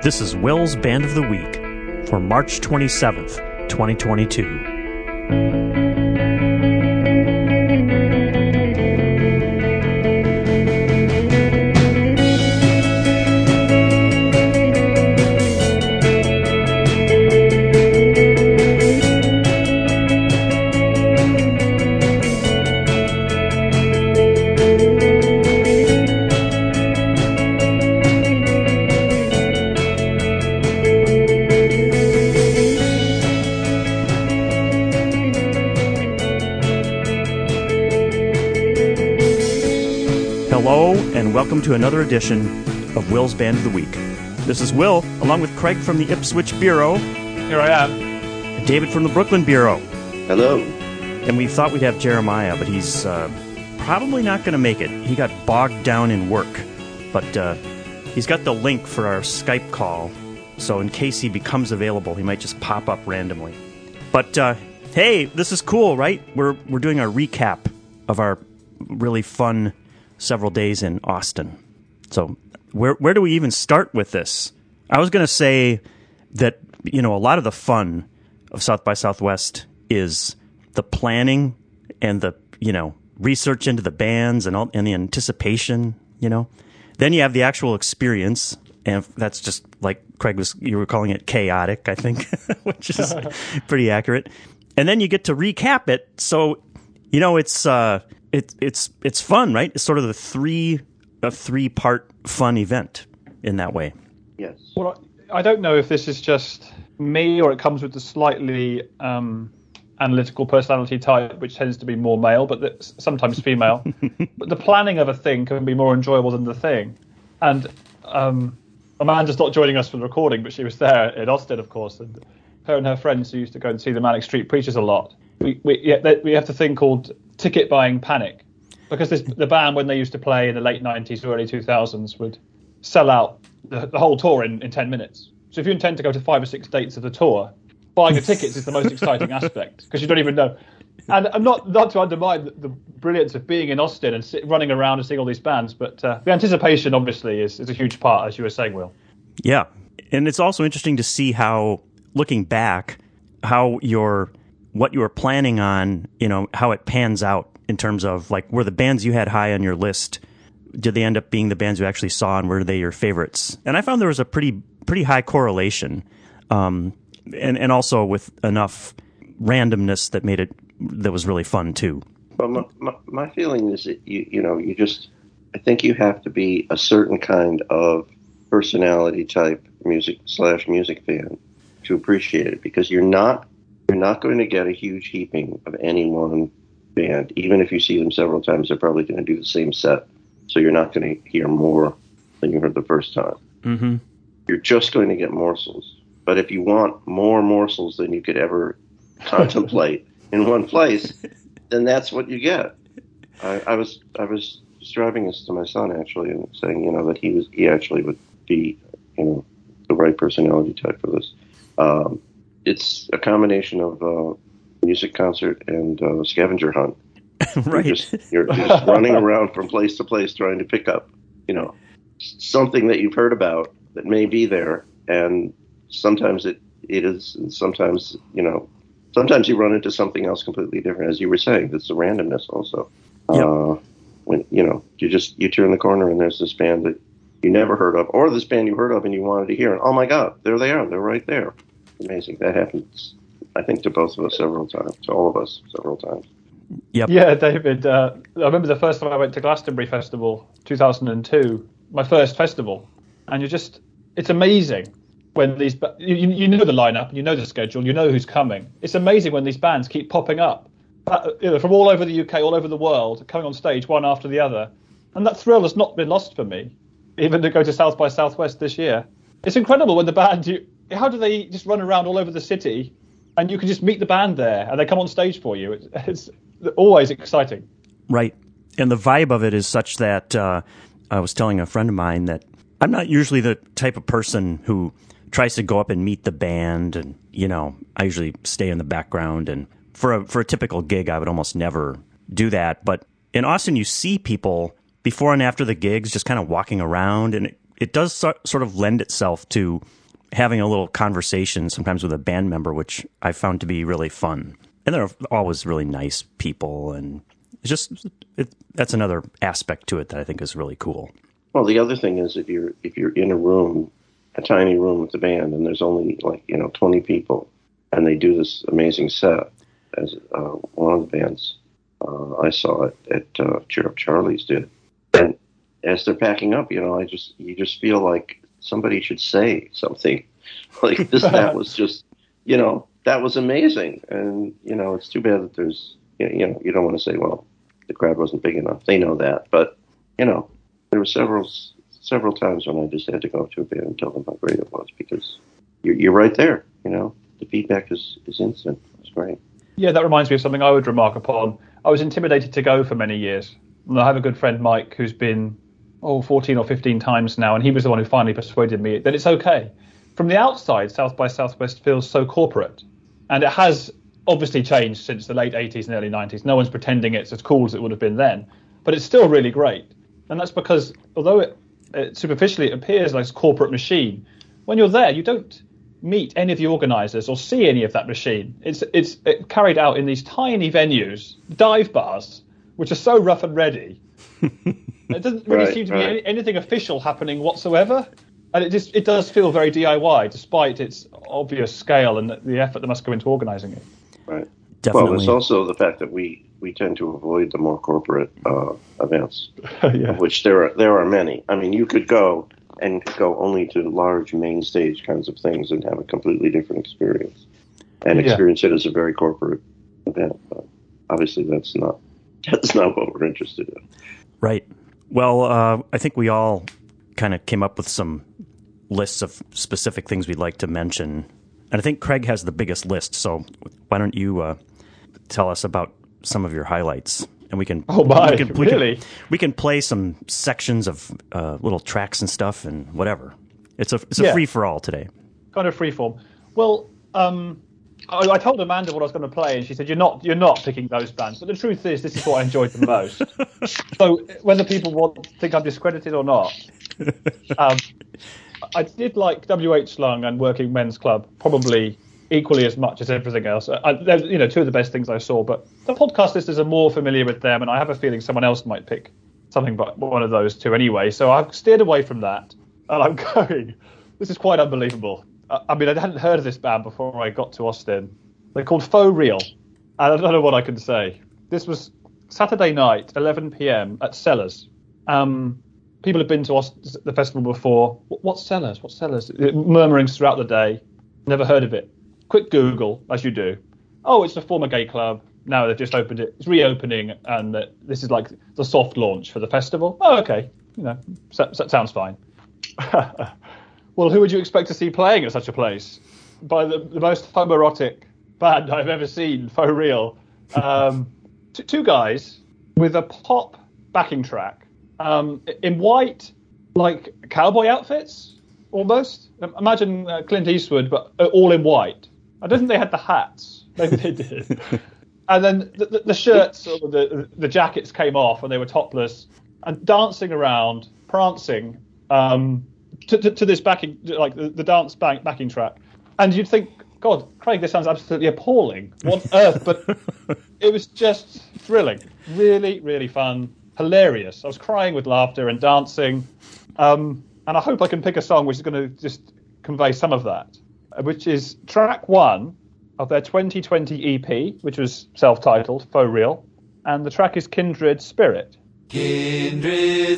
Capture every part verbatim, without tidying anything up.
This is Will's Band of the Week for March twenty-seventh, twenty twenty-two. Hello, and welcome to another edition of Will's Band of the Week. This is Will, along with Craig from the Ipswich Bureau. Here I am. And David from the Brooklyn Bureau. Hello. And we thought we'd have Jeremiah, but he's uh, probably not going to make it. He got bogged down in work. But uh, he's got the link for our Skype call, so in case he becomes available, he might just pop up randomly. But, uh, hey, this is cool, right? We're, we're doing a recap of our really fun several days in Austin. So where where do we even start with this? I was going to say that, you know, a lot of the fun of South by Southwest is the planning and the, you know, research into the bands and all, and the anticipation, you know. Then you have the actual experience, and that's just like Craig was, you were calling it chaotic, I think, which is pretty accurate. And then you get to recap it. So, you know, it's uh It, it's it's fun, right? It's sort of the three a three part fun event in that way. Yes. Well, I don't know if this is just me or it comes with the slightly um, analytical personality type, which tends to be more male, but that's sometimes female. But the planning of a thing can be more enjoyable than the thing. And um, Amanda's not joining us for the recording, but she was there in Austin, of course. And her and her friends who used to go and see the Manic Street Preachers a lot. We we yeah, we have the thing called ticket buying panic, because this, the band, when they used to play in the late nineties or early two thousands, would sell out the, the whole tour in, in ten minutes. So if you intend to go to five or six dates of the tour, buying the tickets is the most exciting aspect, because you don't even know. And I'm not not to undermine the, the brilliance of being in Austin and sit, running around and seeing all these bands, but uh, the anticipation obviously is, is a huge part, as you were saying, Will. Yeah, and it's also interesting to see how, looking back, how your what you were planning on, you know, how it pans out in terms of, like, were the bands you had high on your list, did they end up being the bands you actually saw, and were they your favorites? And I found there was a pretty pretty high correlation, um, and, and also with enough randomness that made it, that was really fun, too. Well, my, my, my feeling is that, you, you know, you just, I think you have to be a certain kind of personality type music slash music fan to appreciate it, because you're not You're not going to get a huge heaping of any one band. Even if you see them several times, they're probably going to do the same set. So you're not going to hear more than you heard the first time. Mm-hmm. You're just going to get morsels. But if you want more morsels than you could ever contemplate in one place, then that's what you get. I, I was I was describing this to my son, actually, and saying, you know, that he was he actually would be, you know, the right personality type for this. Um, It's a combination of uh, music concert and uh, scavenger hunt. Right. You're just, you're just running around from place to place trying to pick up, you know, something that you've heard about that may be there. And sometimes it, it is, and sometimes, you know, sometimes you run into something else completely different. As you were saying, it's the randomness also. Yep. Uh, when, you know, you just, you turn the corner and there's this band that you never heard of, or this band you heard of and you wanted to hear. And oh my God, there they are. They're right there. Amazing. That happens, I think, to both of us several times, to all of us several times. Yep. Yeah, David. Uh, I remember the first time I went to Glastonbury Festival, two thousand two, my first festival. And you just, it's amazing when these, you, you know the lineup, you know the schedule, you know who's coming. It's amazing when these bands keep popping up, uh, you know, from all over the U K, all over the world, coming on stage one after the other. And that thrill has not been lost for me, even to go to South by Southwest this year. It's incredible when the band, you, how do they just run around all over the city and you can just meet the band there and they come on stage for you? It's, it's always exciting. Right. And the vibe of it is such that uh, I was telling a friend of mine that I'm not usually the type of person who tries to go up and meet the band. And, you know, I usually stay in the background. And for a, for a typical gig, I would almost never do that. But in Austin, you see people before and after the gigs just kind of walking around. And it it does so, sort of lend itself to having a little conversation sometimes with a band member, which I found to be really fun. And they're always really nice people, and it's just it, that's another aspect to it that I think is really cool. Well, the other thing is if you're if you're in a room, a tiny room with the band, and there's only like you know twenty people, and they do this amazing set, as uh, one of the bands uh, I saw it at uh, Cheer Up Charlie's did, and as they're packing up, you know, I just you just feel like somebody should say something like this. That was just you know that was amazing, and you know it's too bad that there's you know you don't want to say well the crowd wasn't big enough. They know that, but you know. There were several several times when I just had to go up to a band and tell them how great it was because you're, you're right there. You know, the feedback is, is instant. It's great. Yeah, that reminds me of something I would remark upon. I was intimidated to go for many years. And I have a good friend, Mike, who's been, oh, fourteen or fifteen times now, and he was the one who finally persuaded me that it's okay. From the outside, South by Southwest feels so corporate. And it has obviously changed since the late eighties and early nineties. No one's pretending it's as cool as it would have been then. But it's still really great. And that's because, although it, it superficially it appears like a corporate machine, when you're there, you don't meet any of the organisers or see any of that machine. It's it's it carried out in these tiny venues, dive bars, which are so rough and ready. It doesn't really right, seem to right. be any, anything official happening whatsoever. And it just it does feel very D I Y, despite its obvious scale and the effort that must go into organising it. Right. Definitely. Well, it's also the fact that we, we tend to avoid the more corporate uh, events, Yeah. of which there are there are many. I mean, you could go and go only to large main stage kinds of things and have a completely different experience, and Yeah. experience it as a very corporate event. But obviously, that's not that's not what we're interested in. Right. Well, uh, I think we all kind of came up with some lists of specific things we'd like to mention. And I think Craig has the biggest list, so why don't you uh, tell us about some of your highlights? And we can Oh my, we can, we really? Can, we can play some sections of uh, little tracks and stuff and whatever. It's a it's a Yeah. free for all today. Kind of freeform. Well, um, I, I told Amanda what I was going to play, and she said, "You're not, you're not picking those bands." But the truth is, this is what I enjoyed the most. So whether people want think I'm discredited or not, um, I did like W H Slung and Working Men's Club probably equally as much as everything else. I, they're, you know, two of the best things I saw. But the podcast listeners are more familiar with them, and I have a feeling someone else might pick something but one of those two anyway. So I've steered away from that, and I'm going. This is quite unbelievable. I, I mean, I hadn't heard of this band before I got to Austin. They're called Faux Real, and I don't know what I can say. This was Saturday night, eleven p.m. at Cellars. Um, people have been to Aust- the festival before. What's Cellars? What's Cellars? Murmurings throughout the day. Never heard of it. Quick Google, as you do. Oh, it's a former gay club. Now they've just opened it. It's reopening, and uh, this is like the soft launch for the festival. Oh, okay. You know, that, that sounds fine. Well, who would you expect to see playing at such a place? By the, the most homoerotic band I've ever seen, Faux Real. Um, t- two guys with a pop backing track um, in white, like cowboy outfits, almost. Imagine uh, Clint Eastwood, but uh, all in white. I don't think they had the hats. Maybe they did. And then the, the, the shirts or the, the jackets came off and they were topless and dancing around, prancing um, to, to, to this backing, like the, the dance back, backing track. And you'd think, God, Craig, this sounds absolutely appalling. What on earth? But it was just thrilling. Really, really fun. Hilarious. I was crying with laughter and dancing. Um, and I hope I can pick a song which is going to just convey some of that, which is track one of their twenty twenty E P, which was self-titled, Faux Real. And the track is Kindred Spirit. Kindred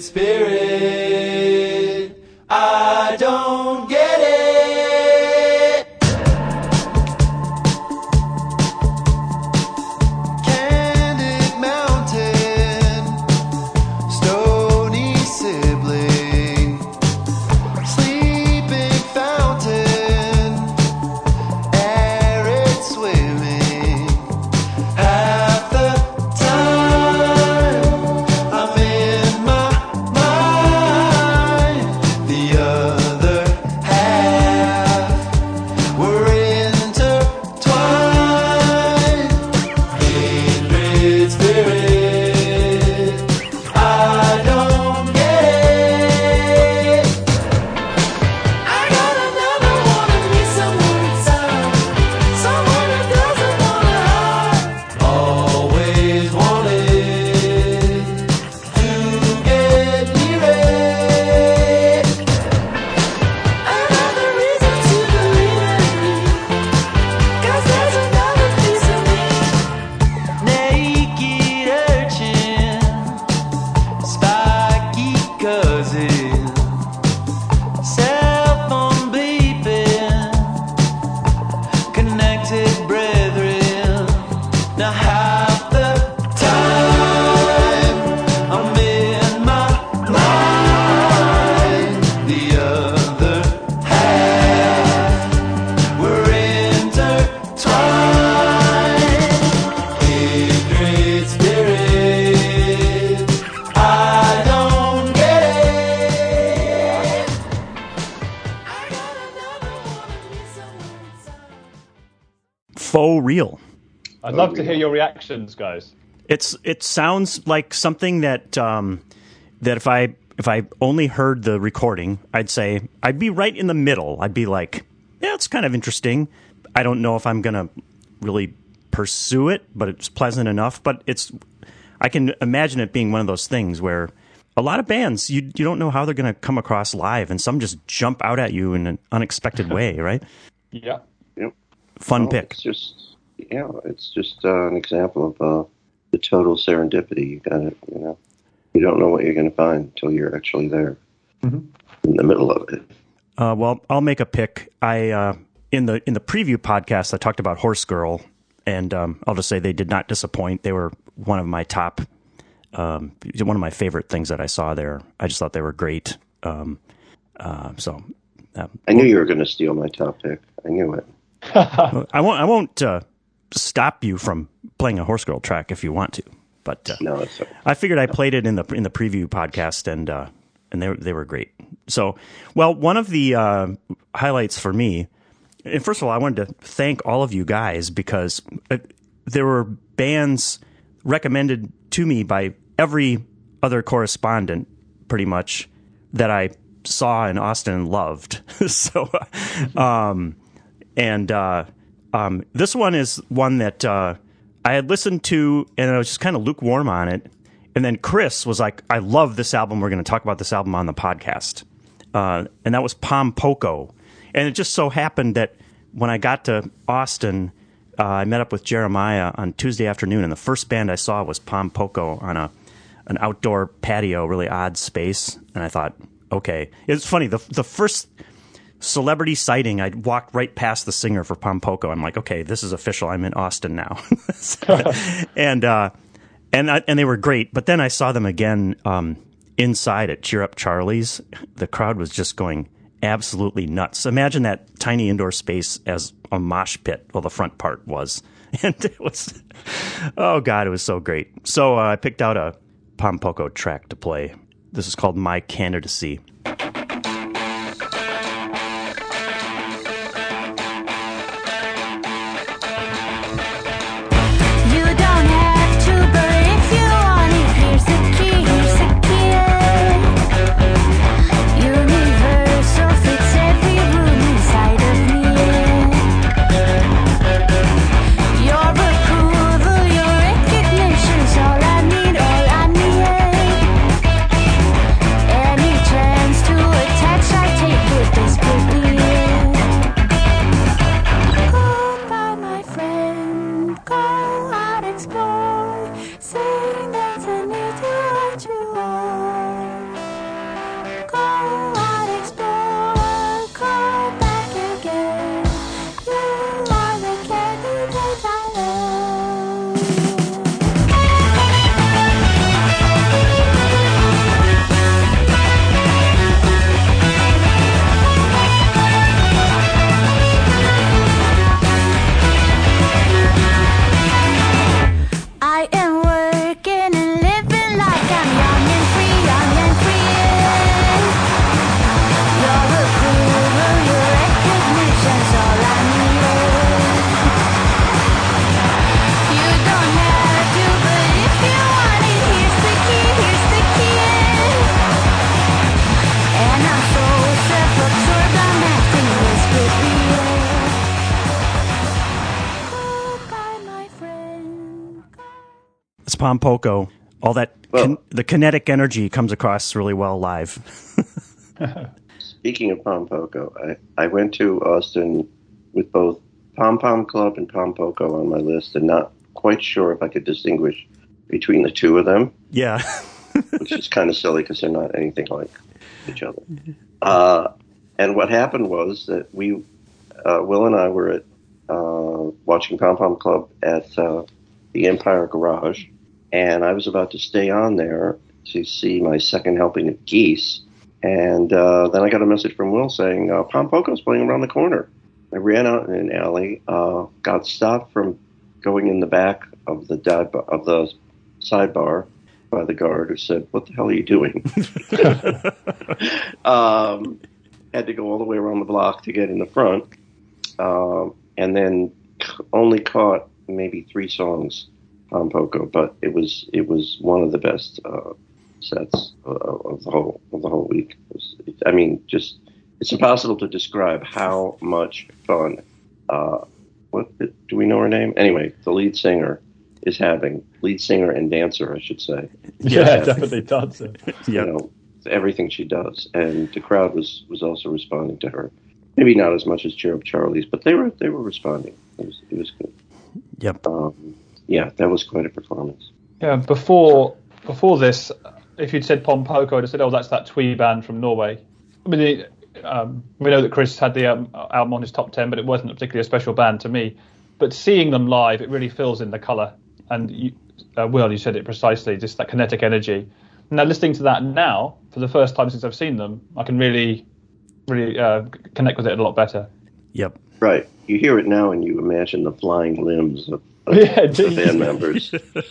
spirit, I don't get it. Candid mountain, stony sibling, sleeping fountain, arid swimming. Half the time I'm in my mind, the other half faux real. I'd love to hear your reactions, guys. It's it sounds like something that um, that if I if I only heard the recording, I'd say I'd be right in the middle. I'd be like, yeah, it's kind of interesting. I don't know if I'm gonna really pursue it, but it's pleasant enough. But it's I can imagine it being one of those things where a lot of bands you you don't know how they're gonna come across live, and some just jump out at you in an unexpected way, right? Yeah. Yep. Fun Well, pick. It's just yeah, it's just uh, an example of uh, the total serendipity. You got it. You know, you don't know what you're going to find until you're actually there Mm-hmm. in the middle of it. Uh, well, I'll make a pick. I uh, in the in the preview podcast, I talked about Horse Girl, and um, I'll just say they did not disappoint. They were one of my top, um, one of my favorite things that I saw there. I just thought they were great. Um, uh, so uh, I knew you were going to steal my top pick. I knew it. I won't. I won't uh, stop you from playing a Horse Girl track if you want to. But uh, No, it's I figured I played it in the in the preview podcast, and uh, and they they were great. So, well, one of the uh, highlights for me, and first of all, I wanted to thank all of you guys because uh, there were bands recommended to me by every other correspondent, pretty much, that I saw in Austin and loved. so, um, and uh, um, this one is one that uh, I had listened to, and I was just kind of lukewarm on it. And then Chris was like, I love this album. We're going to talk about this album on the podcast. Uh, and that was Pom Poko. And it just so happened that when I got to Austin, uh, I met up with Jeremiah on Tuesday afternoon, and the first band I saw was Pom Poko on a an outdoor patio, really odd space. And I thought, okay. It's funny, the the first celebrity sighting, I walked right past the singer for Pom Poko. I'm like, okay, this is official. I'm in Austin now. and uh, and I, and they were great. But then I saw them again um, inside at Cheer Up Charlie's. The crowd was just going absolutely nuts. Imagine that tiny indoor space as a mosh pit. Well, the front part was. And it was, oh, God, it was so great. So uh, I picked out a Pom Poko track to play. This is called My Candidacy. You don't have to, but if you want it, here's the key, here's the key. Universal fits every room inside of me. Your approval, your recognition's all I need, all I need. Any chance to attach, I take it desperately. Go by my friend, go out explore, saying there's a need to what you want. Go out explore, go back again. You are the candidate I love. I am working and living like I'm young and free, young and free. Your approval, your recognition's all I need. You don't have to, but if you want it, here's the key, here's the key. And I'm so self-absorbed, I'm acting desperately. Goodbye, my friend. It's Pom Poko. All that, Well- kin- the kinetic energy comes across really well live. Speaking of Pom Poko, I, I went to Austin with both Pom Pom Club and Pom Poko on my list, and not quite sure if I could distinguish between the two of them, Yeah. which is kind of silly because they're not anything like each other. Uh, and what happened was that we, uh, Will and I were at uh, watching Pom Pom Club at uh, the Empire Garage, and I was about to stay on there to see my second helping of Geese. And uh, then I got a message from Will saying, uh, Pom Poko's playing around the corner. I ran out in an alley, uh, got stopped from going in the back of the dive bar, of the sidebar by the guard, who said, "What the hell are you doing?" um, had to go all the way around the block to get in the front, um, and then only caught maybe three songs on Poco, but it was it was one of the best uh, sets of, of the whole of the whole week. It was, it, I mean, just it's impossible to describe how much fun. Uh, what do we know her name? Anyway, the lead singer is having lead singer and dancer, I should say. Yeah, Yeah. definitely dancer. You know, everything she does, and the crowd was was also responding to her. Maybe not as much as Cheer Up Charlie's, but they were they were responding. It was it was good. Yep. Um, yeah, that was quite a performance. Yeah, before before this, if you'd said Pom Poko, I'd have said, "Oh, that's that twee band from Norway." I mean, the, um, we know that Chris had the um, album on his top ten, but it wasn't particularly a special band to me. But seeing them live, it really fills in the colour. And you, uh, Will, you said it precisely, just that kinetic energy. Now, listening to that now, for the first time since I've seen them, I can really, really uh, connect with it a lot better. Yep. Right. You hear it now, and you imagine the flying limbs of, of Yeah, the band members.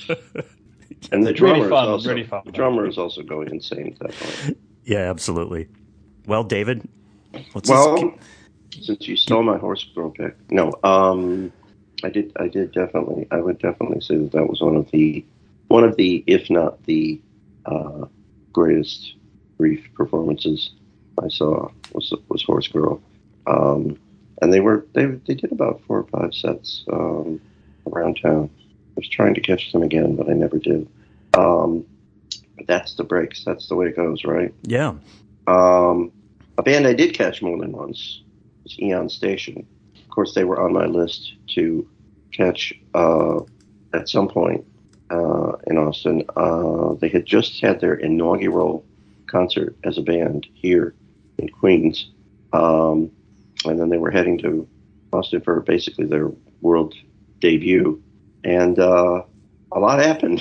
And the It's drummer really fun, is also really fun. the drummer is also going insane at that point. Yeah, absolutely. Well, David, let's Well, just since you stole my horse girl pick, no, um, I did, I did definitely, I would definitely say that that was one of the, one of the, if not the uh, greatest brief performances I saw was was Horse Girl, um, and they were they they did about four or five sets um, around town. I was trying to catch them again, but I never did. Um, but that's the breaks. That's the way it goes, right? yeah. Um, a band I did catch more than once was Eon Station. Of course, they were on my list to catch uh, at some point uh, in Austin. Uh, they had just had their inaugural concert as a band here in Queens, um, and then they were heading to Austin for basically their world debut, and uh, a lot happened.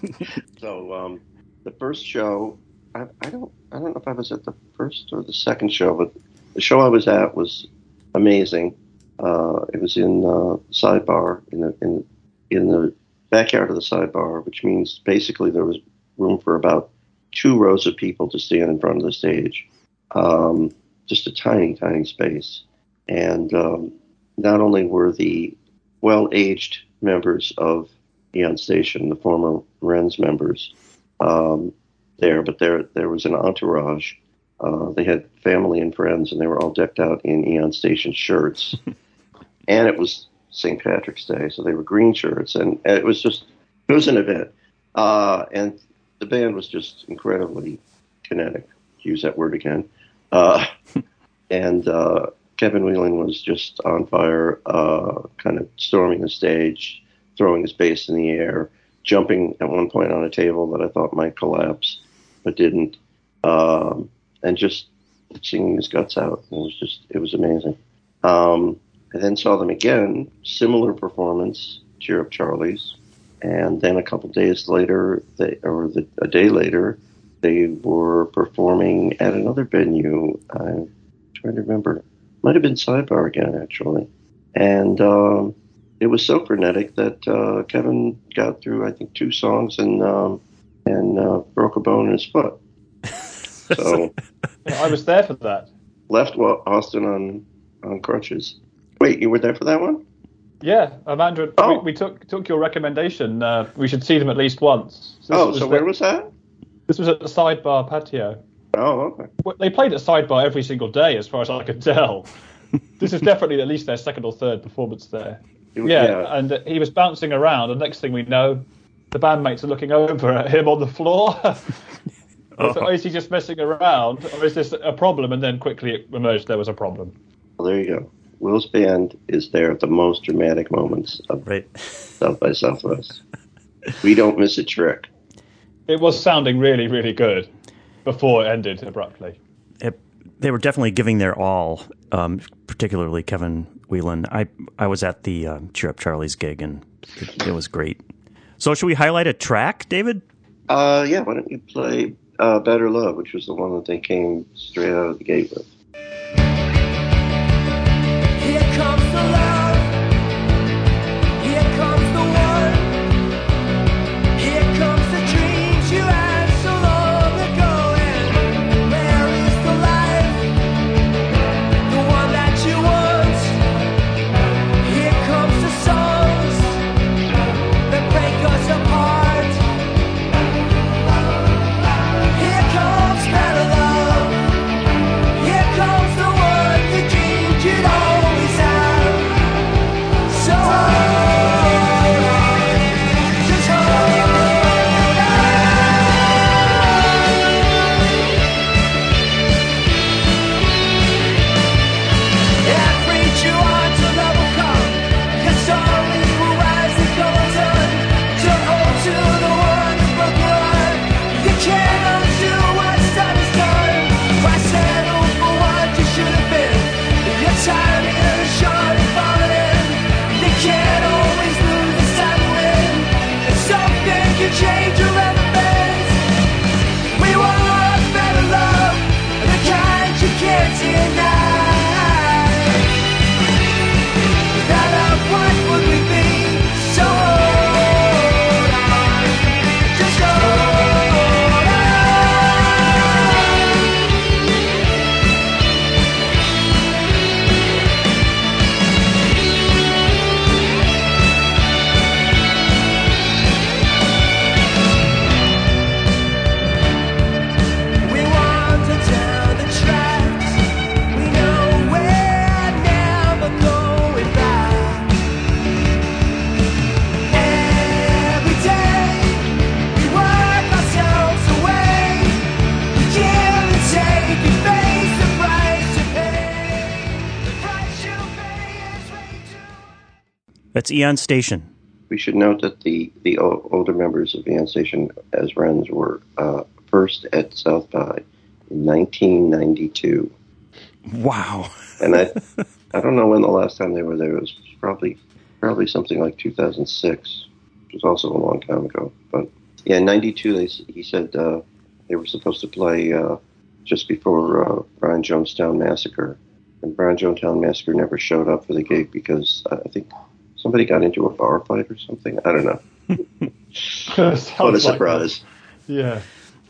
So um, the first show, I, I don't, I don't know if I was at the first or the second show, but the show I was at was amazing. Uh, it was in uh, Sidebar, in the in in the backyard of the Sidebar, which means basically there was room for about two rows of people to stand in front of the stage. Um, just a tiny, tiny space. And um, not only were the well-aged members of Eon Station, the former Wren's members, um, there, but there there was an entourage. Uh, they had family and friends, and they were all decked out in Eon Station shirts. And it was Saint Patrick's Day, so they were green shirts, and it was just, it was an event. Uh, and the band was just incredibly kinetic, to use that word again. Uh, and uh, Kevin Whelan was just on fire, uh, kind of storming the stage, throwing his bass in the air, jumping at one point on a table that I thought might collapse, but didn't, um, and just singing his guts out. It was just, it was amazing. Um, I then saw them again, similar performance, Cheer Up Charlie's, and then a couple days later, they, or the, a day later, they were performing at another venue. I'm trying to remember. Might have been Sidebar again, actually. And um, it was so frenetic that uh, Kevin got through, I think, two songs and um, and uh, broke a bone in his foot. So Yeah, I was there for that. left Austin on, on crutches. Wait, you were there for that one? Yeah, Amanda, Oh. we, we took took your recommendation. Uh, we should see them at least once. So this Oh, was so the- where was that? This was at the Sidebar patio. Oh, okay. Well, they played at Sidebar every single day, as far as I could tell. This is definitely at least their second or third performance there. It was- Yeah, and uh, he was bouncing around, and next thing we know, the bandmates are looking over at him on the floor. So is he just messing around, or is this a problem? And then quickly it emerged there was a problem. Well, there you go. Will's band is there at the most dramatic moments of Right. South by Southwest. We don't miss a trick. It was sounding really, really good before it ended abruptly. It, they were definitely giving their all, um, particularly Kevin Whelan. I I was at the uh, Cheer Up Charlie's gig, and it, it was great. So should we highlight a track, David? Uh, yeah, why don't you play uh, Better Love, which was the one that they came straight out of the gate with. Here comes the love. Here comes the one. Here comes the dreams you had so long ago. And where is the life? The one that you want. Here comes the sun. That's Eon Station. We should note that the, the o- older members of Eon Station as Wrens were uh, first at South by in nineteen ninety-two. Wow. And I I don't know when the last time they were there. It was probably probably something like two thousand six, which was also a long time ago. But yeah, in ninety-two, they, he said uh, they were supposed to play uh, just before uh, Brian Jonestown Massacre. And Brian Jonestown Massacre never showed up for the gig because uh, I think somebody got into a bar fight or something. I don't know. What a surprise. Yeah.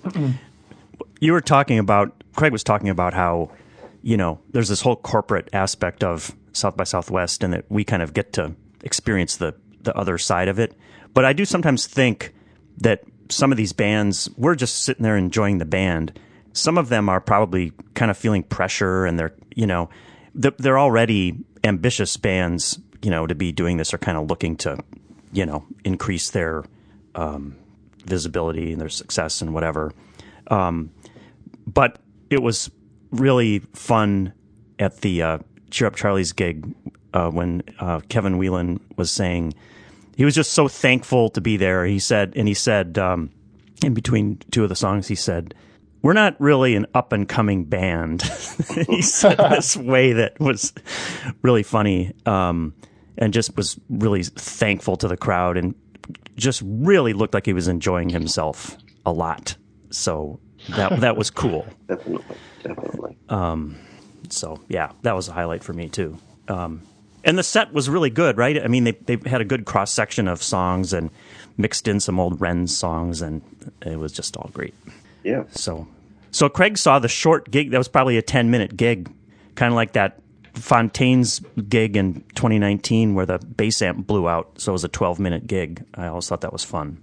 You were talking about, Craig was talking about how, you know, there's this whole corporate aspect of South by Southwest and that we kind of get to experience the, the other side of it. But I do sometimes think that some of these bands, we're just sitting there enjoying the band. Some of them are probably kind of feeling pressure and they're, you know, they're already ambitious bands, you know, to be doing this are kind of looking to, you know, increase their um, visibility and their success and whatever. Um, but it was really fun at the uh, Cheer Up Charlie's gig uh, when uh, Kevin Whelan was saying he was just so thankful to be there. He said, and he said um, in between two of the songs, he said, "We're not really an up and coming band." He said this way that was really funny, um, and just was really thankful to the crowd, and just really looked like he was enjoying himself a lot. So that that was cool. Definitely, definitely. Um, so yeah, that was a highlight for me too. Um, and the set was really good, right? I mean, they they had a good cross section of songs and mixed in some old Wrens songs, and it was just all great. Yeah. So, so Craig saw the short gig. That was probably a ten minute gig, kind of like that Fontaine's gig in twenty nineteen where the bass amp blew out. So it was a twelve minute gig. I always thought that was fun.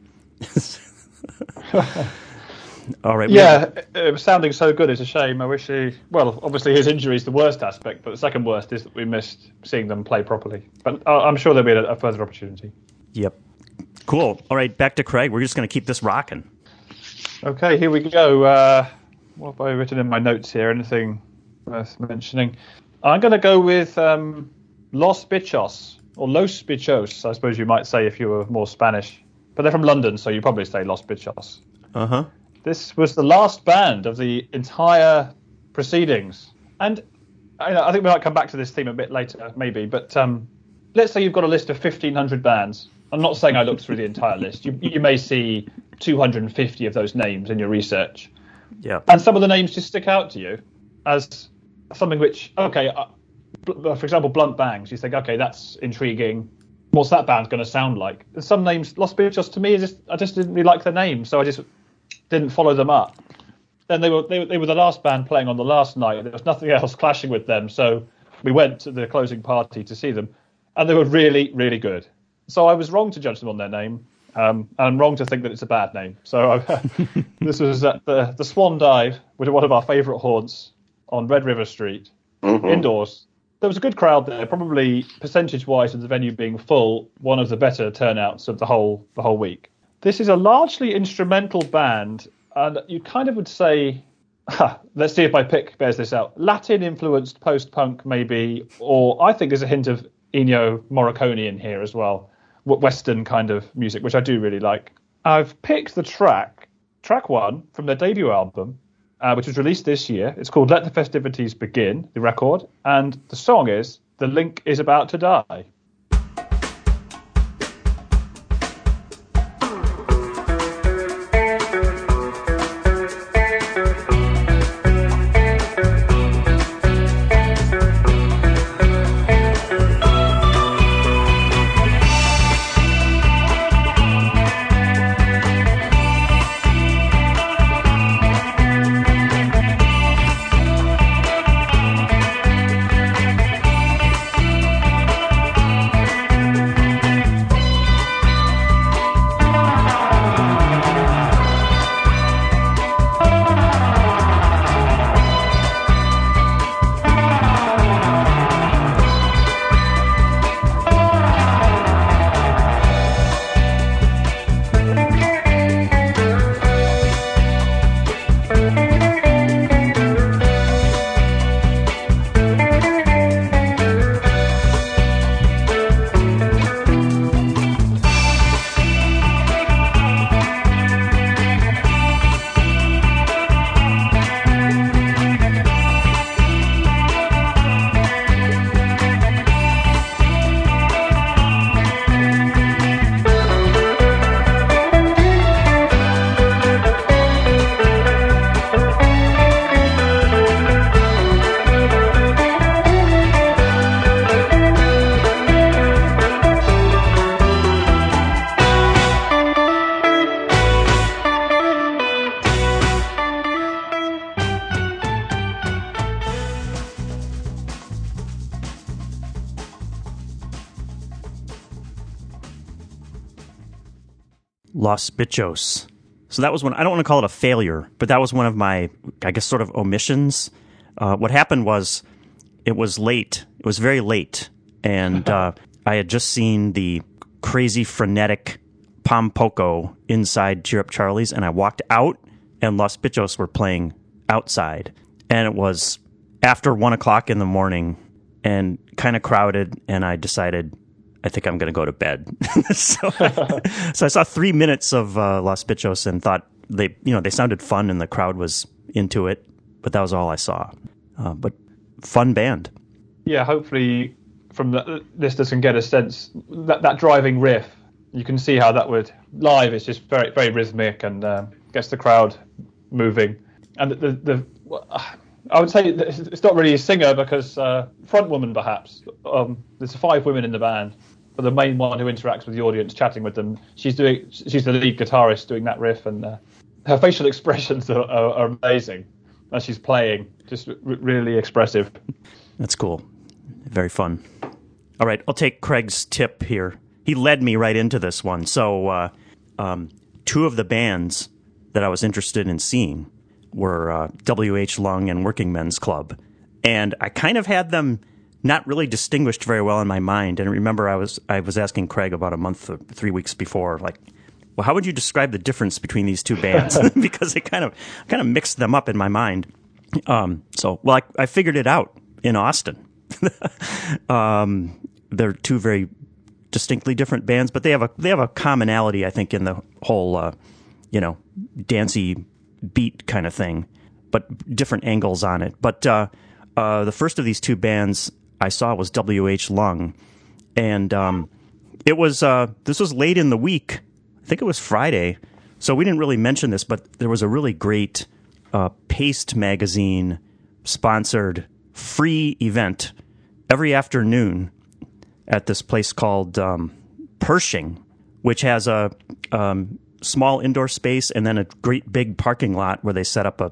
All right. Yeah, it, it was sounding so good. It's a shame. I wish he. Well, obviously his injury is the worst aspect, but the second worst is that we missed seeing them play properly. But uh, I'm sure there'll be a, a further opportunity. Yep. Cool. All right, back to Craig. We're just going to keep this rocking. Okay, here we go. Uh, what have I written in my notes here? Anything worth mentioning? I'm going to go with um, Los Bichos, or Los Bichos, I suppose you might say if you were more Spanish. But they're from London, so you probably say Los Bichos. Uh-huh. This was the last band of the entire proceedings. And I, I think we might come back to this theme a bit later, maybe. But um, let's say you've got a list of fifteen hundred bands. I'm not saying I looked through the entire list. You, you may see two hundred fifty of those names in your research. Yeah. And some of the names just stick out to you as something which, okay, uh, for example, Blunt Bangs. You think, okay, that's intriguing. What's that band going to sound like? And some names, Los Bichos, to me, just, I just didn't really like the name, so I just didn't follow them up. Then they were, they, they were the last band playing on the last night. There was nothing else clashing with them, so we went to the closing party to see them, and they were really, really good. So I was wrong to judge them on their name, um, and I'm wrong to think that it's a bad name. So I, this was at the, the Swan Dive, which is one of our favourite haunts on Red River Street, Mm-hmm. indoors. There was a good crowd there, probably percentage-wise of the venue being full, one of the better turnouts of the whole the whole week. This is a largely instrumental band, and you kind of would say, huh, let's see if my pick bears this out, Latin-influenced post-punk maybe, or I think there's a hint of Ennio Morricone in here as well, Western kind of music, which I do really like. I've picked the track, track one from their debut album, uh, which was released this year. It's called Let the Festivities Begin, the record, and the song is The Link is About to Die. Los Bichos. So that was one, I don't want to call it a failure, but that was one of my, I guess, sort of omissions. Uh, what happened was it was late. It was very late. And uh, I had just seen the crazy, frenetic Pom Poko inside Cheer Up Charlie's, and I walked out, and Los Bichos were playing outside. And it was after one o'clock in the morning and kind of crowded, and I decided, I think I'm going to go to bed. so, I, so I saw three minutes of uh, Los Bichos and thought they, you know, they sounded fun and the crowd was into it, but that was all I saw. Uh, but fun band. Yeah, hopefully from the listeners can get a sense that that driving riff. You can see how that would live. It's just very, very rhythmic and uh, gets the crowd moving. And the, the, the I would say it's not really a singer because uh, front woman perhaps. Um, there's five women in the band, but the main one who interacts with the audience, chatting with them, she's doing. She's the lead guitarist doing that riff, and uh, her facial expressions are, are, are amazing as she's playing. Just r- really expressive. That's cool. Very fun. All right, I'll take Craig's tip here. He led me right into this one. So uh, um, two of the bands that I was interested in seeing were uh, W H Lung and Working Men's Club. And I kind of had them not really distinguished very well in my mind. And remember, I was I was asking Craig about a month or three weeks before, like, well, how would you describe the difference between these two bands? Because I kind of kind of mixed them up in my mind. Um, so, well, I, I figured it out in Austin. um, they're two very distinctly different bands, but they have a they have a commonality, I think, in the whole, uh, you know, dancey beat kind of thing, but different angles on it. But uh, uh, the first of these two bands I saw was W H Lung, and um, it was uh, this was late in the week. I think it was Friday, so we didn't really mention this, but there was a really great uh, Paste magazine sponsored free event every afternoon at this place called um, Pershing, which has a um, small indoor space and then a great big parking lot where they set up a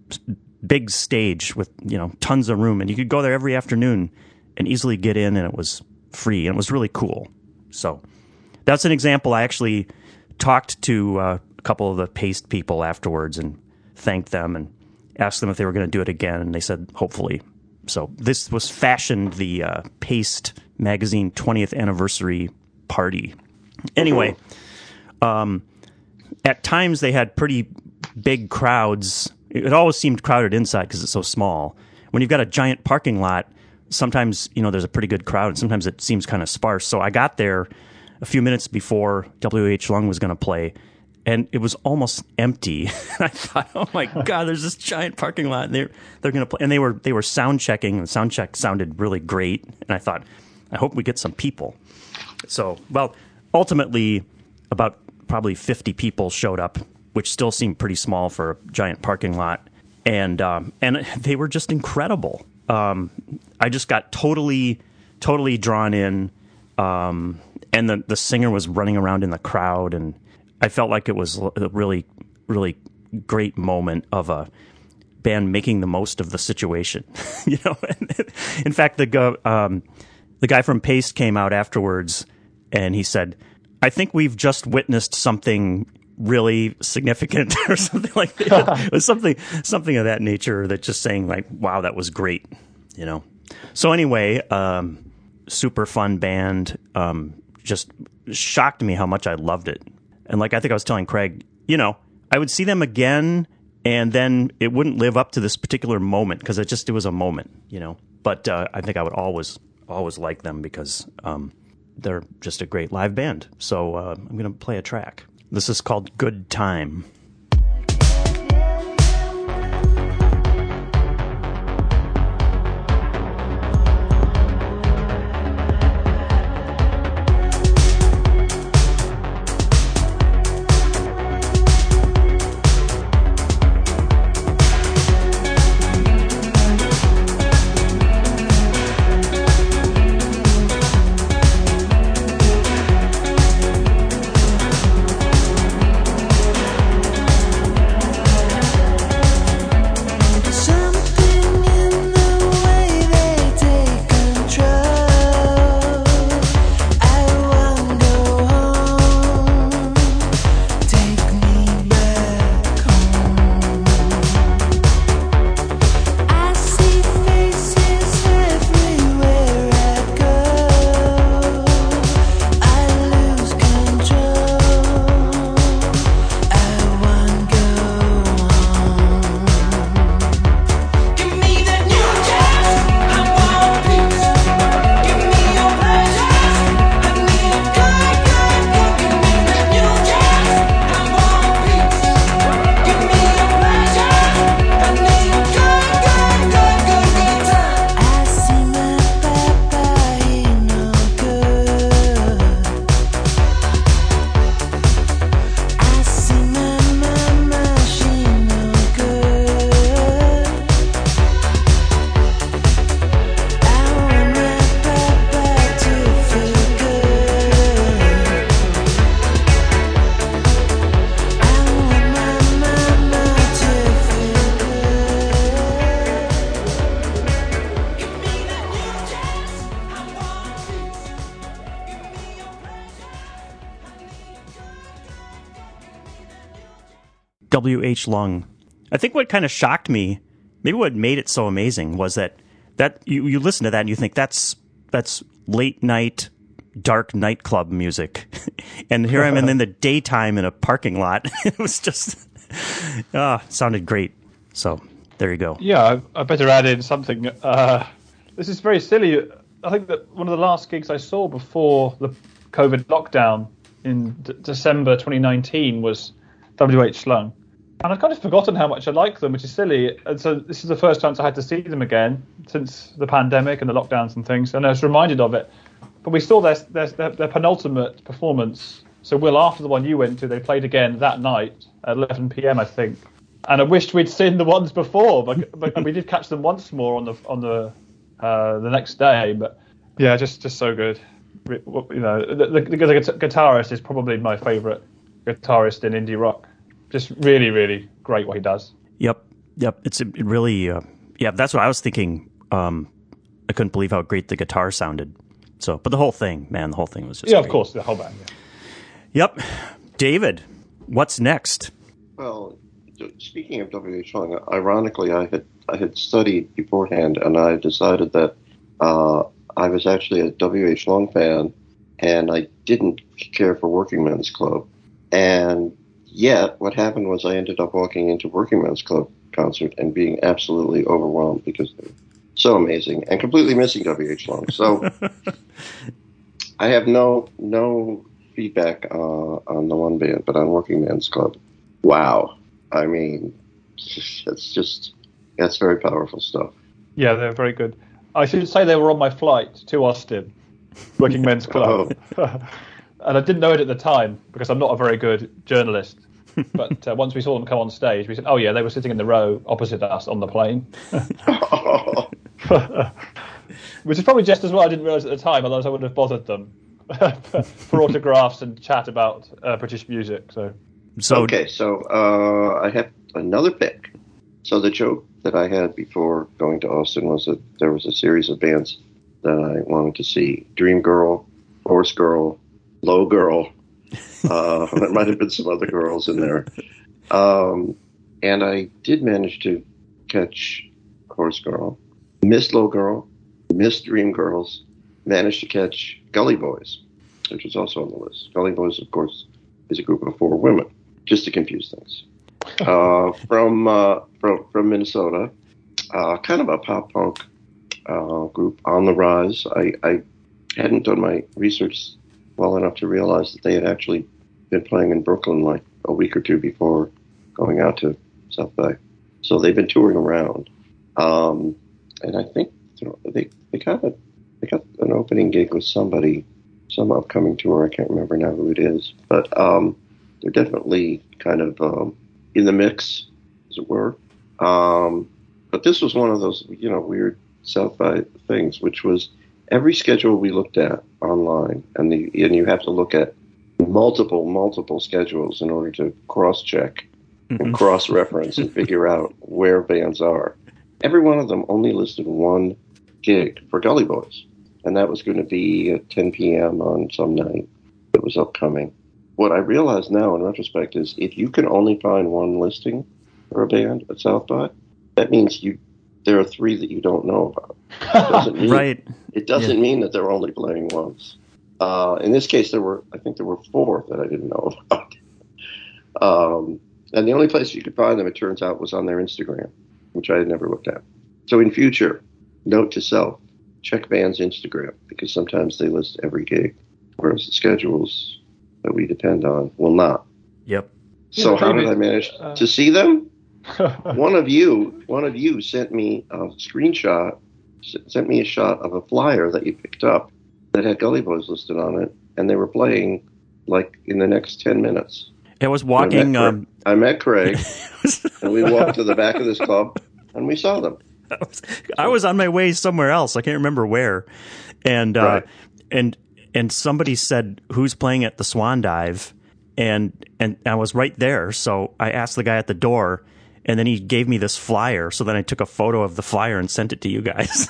big stage with, you know, tons of room. And you could go there every afternoon and easily get in, and it was free, and it was really cool. So that's an example. I actually talked to uh, a couple of the Paste people afterwards and thanked them and asked them if they were going to do it again, and they said hopefully. So this was fashioned the uh, Paste magazine twentieth anniversary party. Anyway, um, at times they had pretty big crowds. It always seemed crowded inside because it's so small. When you've got a giant parking lot, sometimes, you know, there's a pretty good crowd, and sometimes it seems kind of sparse. So I got there a few minutes before W H Lung was going to play, and it was almost empty. I thought, oh my God, there's this giant parking lot, and they're they're going to play. And they were they were sound checking, and the sound check sounded really great. And I thought, I hope we get some people. So, well, ultimately, about probably fifty people showed up, which still seemed pretty small for a giant parking lot, and um, and they were just incredible. Um, I just got totally, totally drawn in, um, and the the singer was running around in the crowd, and I felt like it was a really, really great moment of a band making the most of the situation. You know, in fact, the guy, um, the guy from Paste came out afterwards, and he said, "I think we've just witnessed something really significant," or something like that. It was something, something of that nature. That just saying like, "Wow, that was great," you know. So anyway, um, super fun band. Um, just shocked me how much I loved it. And like I think I was telling Craig, you know, I would see them again, and then it wouldn't live up to this particular moment because it just it was a moment, you know. But uh, I think I would always always like them because um, they're just a great live band. So uh, I'm going to play a track. This is called Good Time. Good W H. Lung. I think what kind of shocked me, maybe what made it so amazing, was that that you, you listen to that and you think that's that's late night, dark nightclub music, and here I'm in the daytime in a parking lot. It was just, ah, it sounded great. So there you go. Yeah, I, I better add in something. Uh, this is very silly. I think that one of the last gigs I saw before the COVID lockdown in D- December twenty nineteen was W H. Slung. And I've kind of forgotten how much I like them, which is silly. And so this is the first chance I had to see them again since the pandemic and the lockdowns and things. And I was reminded of it. But we saw their, their, their, their penultimate performance. So, Will, after the one you went to, they played again that night at eleven p.m, I think. And I wished we'd seen the ones before, but, but we did catch them once more on the on the uh, the next day. But yeah, just just so good. You know, the, the, the guitarist is probably my favourite guitarist in indie rock. Just really, really great what he does. Yep, yep. It's it really, uh, yeah. That's what I was thinking. Um, I couldn't believe how great the guitar sounded. So, but the whole thing, man, the whole thing was just yeah, great. Of course, the whole band. Yeah. Yep, David, what's next? Well, speaking of W H. Lung, ironically, I had I had studied beforehand, and I decided that uh, I was actually a W H. Lung fan, and I didn't care for Working Men's Club, and yet, what happened was I ended up walking into Working Men's Club concert and being absolutely overwhelmed because they're so amazing and completely missing W H. Lung. So I have no no feedback uh, on the one band, but on Working Men's Club, wow. I mean, it's just, that's very powerful stuff. Yeah, they're very good. I should say they were on my flight to Austin, Working Men's Club. Oh. And I didn't know it at the time because I'm not a very good journalist. But uh, once we saw them come on stage, we said, oh, yeah, they were sitting in the row opposite us on the plane. Which is probably just as well I didn't realise at the time, otherwise I wouldn't have bothered them for autographs and chat about uh, British music. So, so Okay, so uh, I have another pick. So the joke that I had before going to Austin was that there was a series of bands that I wanted to see. Dream Girl, Horse Girl, Low Girl. Uh, there might have been some other girls in there. Um, and I did manage to catch Horse Girl, missed Low Girl, missed Dream Girls, managed to catch Gully Boys, which was also on the list. Gully Boys, of course, is a group of four women, just to confuse things. Uh, from, uh, from, from Minnesota, uh, kind of a pop punk uh, group on the rise. I, I hadn't done my research well enough to realize that they had actually been playing in Brooklyn like a week or two before going out to South by. So they've been touring around. Um, and I think you know, they, they got a, they got an opening gig with somebody, some upcoming tour. I can't remember now who it is. But um, they're definitely kind of um, in the mix, as it were. Um, but this was one of those, you know, weird South by things, which was every schedule we looked at online, and the and you have to look at multiple, multiple schedules in order to cross-check mm-hmm. and cross-reference and figure out where bands are. Every one of them only listed one gig for Gully Boys, and that was going to be at ten p.m. on some night that was upcoming. What I realize now in retrospect is if you can only find one listing for a band at South by, that means you there are three that you don't know about. It doesn't mean, right. It doesn't yeah. mean that they're only playing once. Uh, in this case, there were, I think there were four that I didn't know about. Um, and the only place you could find them, it turns out, was on their Instagram, which I had never looked at. So in future, note to self, check bands' Instagram, because sometimes they list every gig, whereas the schedules that we depend on will not. Yep. So yeah, how maybe, did I manage uh, to see them? one of you, one of you sent me a screenshot, sent me a shot of a flyer that you picked up that had Gully Boys listed on it, and they were playing like in the next ten minutes. It was walking. I met, um, I met Craig, and we walked to the back of this club, and we saw them. I was, I was on my way somewhere else. I can't remember where, and uh, Right. and and somebody said, "Who's playing at the Swan Dive?" And and I was right there, so I asked the guy at the door. And then he gave me this flyer, so then I took a photo of the flyer and sent it to you guys.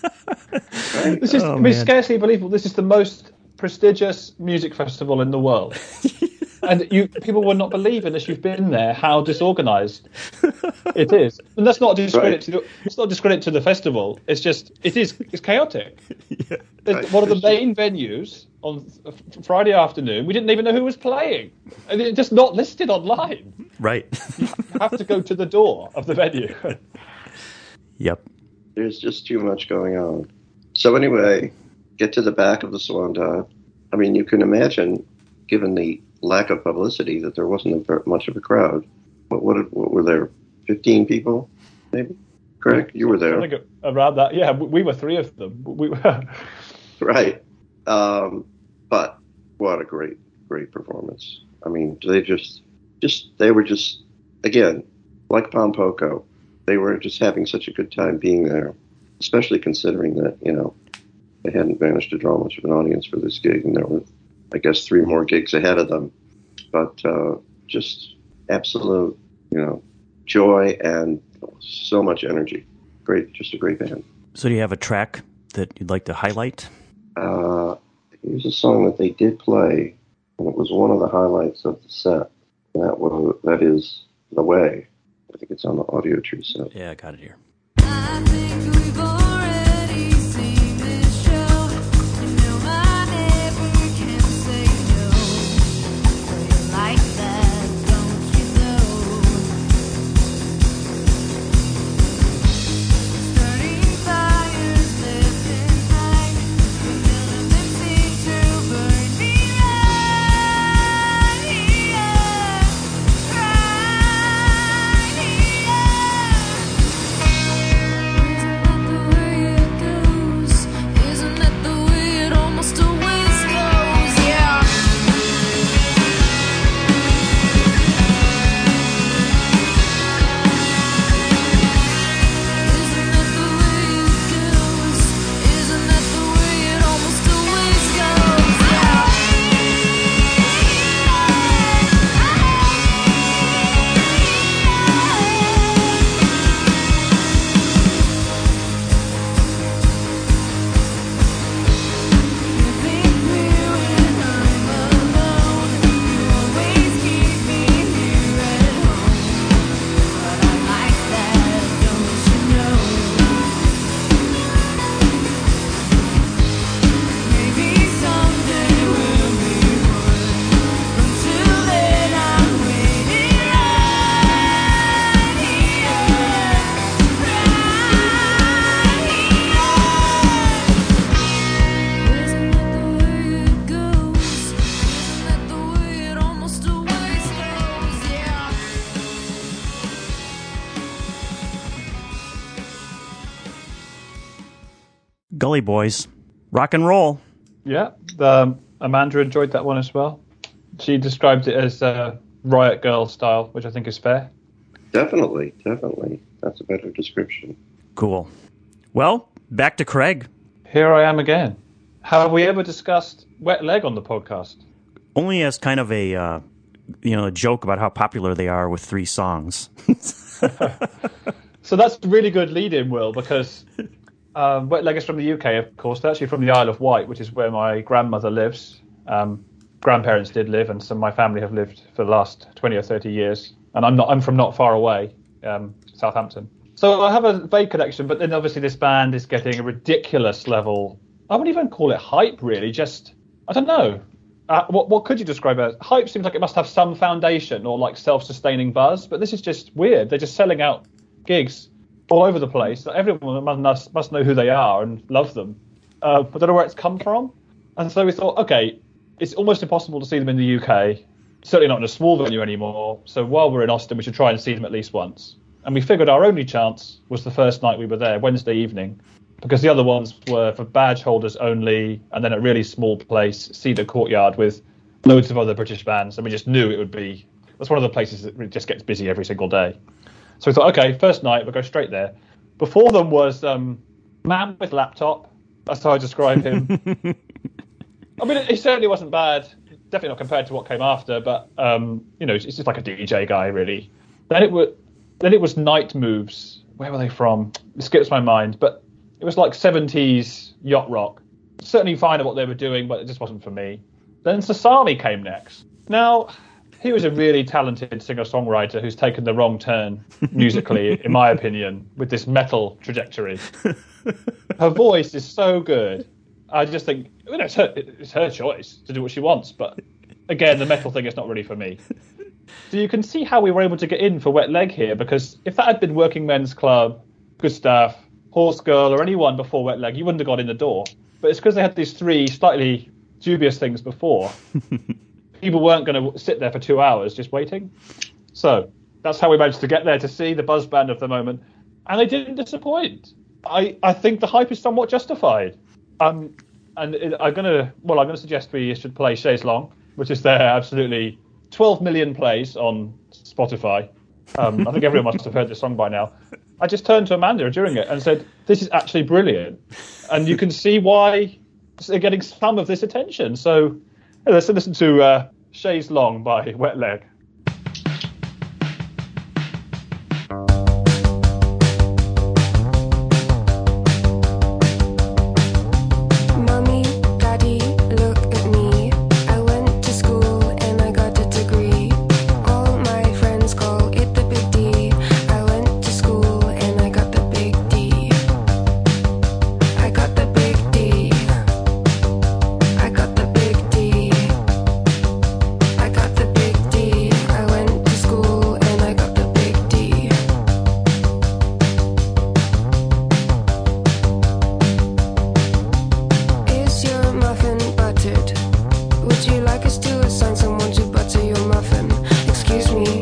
This is Oh, I mean, man. scarcely believable. This is the most prestigious music festival in the world. And you people will not believe unless you've been there how disorganized it is. And that's not a discredit Right. to the, it's not a discredit to the festival. It's just it is it's chaotic. Yeah. It's Right. one of the It's main venues on f- Friday afternoon. We didn't even know who was playing. And it's just not listed online. Right. You have to go to the door of the venue. Yep. There's just too much going on. So anyway, get to the back of the Swan Dive. I mean, you can imagine, given the lack of publicity, that there wasn't a, ver- much of a crowd. What, what, what were there? Fifteen people, maybe. Correct? You were I there, think around that. Yeah, we we were three of them. We were. right? Um, but what a great, great performance. I mean, they just, just they were just again like Pompoko. They were just having such a good time being there, especially considering that, you know, they hadn't managed to draw much of an audience for this gig, and there were, I guess, three more gigs ahead of them. But uh, just absolute, you know, joy and so much energy. Great, just a great band. So do you have a track that you'd like to highlight? Uh, here's a song that they did play, and it was one of the highlights of the set. And that was, that is The Way. I think it's on the Audio True set. Yeah, I got it here. I think we've already seen this show. You know I never can say no. So you like that, don't you know? Starting fires left and right, but none of them seem to burn me right here, right here. Isn't that the way it goes? Isn't that the way it almost always goes? Yeah. Isn't that the way it goes? Isn't that the way it almost always goes? Isn't that the way it goes? Isn't that the way it almost always goes? Yeah. Gully Boys. Rock and roll. Yeah, um, Amanda enjoyed that one as well. She described it as uh, Riot Girl style, which I think is fair. Definitely, definitely. That's a better description. Cool. Well, back to Craig. Here I am again. Have we ever discussed Wet Leg on the podcast? Only as kind of a, uh, you know, a joke about how popular they are with three songs. So that's a really good lead-in, Will, because um, Wet Leg is from the U K, of course. They're actually from the Isle of Wight, which is where my grandmother lives. Um, grandparents did live, and some of my family have lived for the last twenty or thirty years. And I'm not. I'm from not far away, um, Southampton. So I have a vague connection, but then obviously this band is getting a ridiculous level. I wouldn't even call it hype, really. Just, I don't know. Uh, what what could you describe as? Hype seems like it must have some foundation or like self-sustaining buzz, but this is just weird. They're just selling out gigs all over the place. Everyone must, must know who they are and love them. Uh, I don't know where it's come from. And so we thought, okay, it's almost impossible to see them in the U K. Certainly not in a small venue anymore. So while we're in Austin, we should try and see them at least once. And we figured our only chance was the first night we were there, Wednesday evening, because the other ones were for badge holders only, and then a really small place, Cedar Courtyard, with loads of other British bands. And we just knew it would be, that's one of the places that just gets busy every single day. So we thought, okay, first night, we'll go straight there. Before them was um, Man with Laptop. That's how I describe him. I mean, he certainly wasn't bad. Definitely not compared to what came after, but, um, you know, it's just like a D J guy, really. Then it was, then it was Night Moves. Where were they from? It skips my mind, but it was like seventies yacht rock. Certainly fine at what they were doing, but it just wasn't for me. Then Sasami came next. Now, he was a really talented singer-songwriter who's taken the wrong turn musically, in my opinion, with this metal trajectory. Her voice is so good. I just think, you know, it's her, it's her choice to do what she wants, but again, the metal thing is not really for me. So you can see how we were able to get in for Wet Leg here, because if that had been Working Men's Club, Gustav, Horse Girl, or anyone before Wet Leg, you wouldn't have got in the door. But it's because they had these three slightly dubious things before. People weren't going to sit there for two hours just waiting. So that's how we managed to get there to see the buzz band of the moment. And they didn't disappoint. I, I think the hype is somewhat justified. Um, and it, I'm going to, well, I'm going to suggest we should play Chaise Longue, which is there absolutely twelve million plays on Spotify. Um, I think everyone must have heard this song by now. I just turned to Amanda during it and said, this is actually brilliant. And you can see why they're getting some of this attention. So yeah, let's listen to uh, Chaise Longue by Wet Leg. Mommy, Daddy, look at me. I went to school and I got a degree. All my friends call it the big D. I went to school and I got the big D. I got the big D. I got the big D. I got the big D. I went to school and I got the big D. Is your muffin buttered? Would you like us to assign someone to butter your muffin? Excuse me.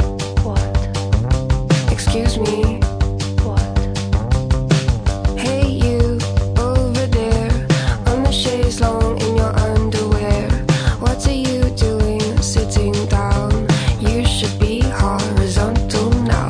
What? Excuse me. What? Hey you, over there, on the chaise longue in your underwear. What are you doing sitting down? You should be horizontal now.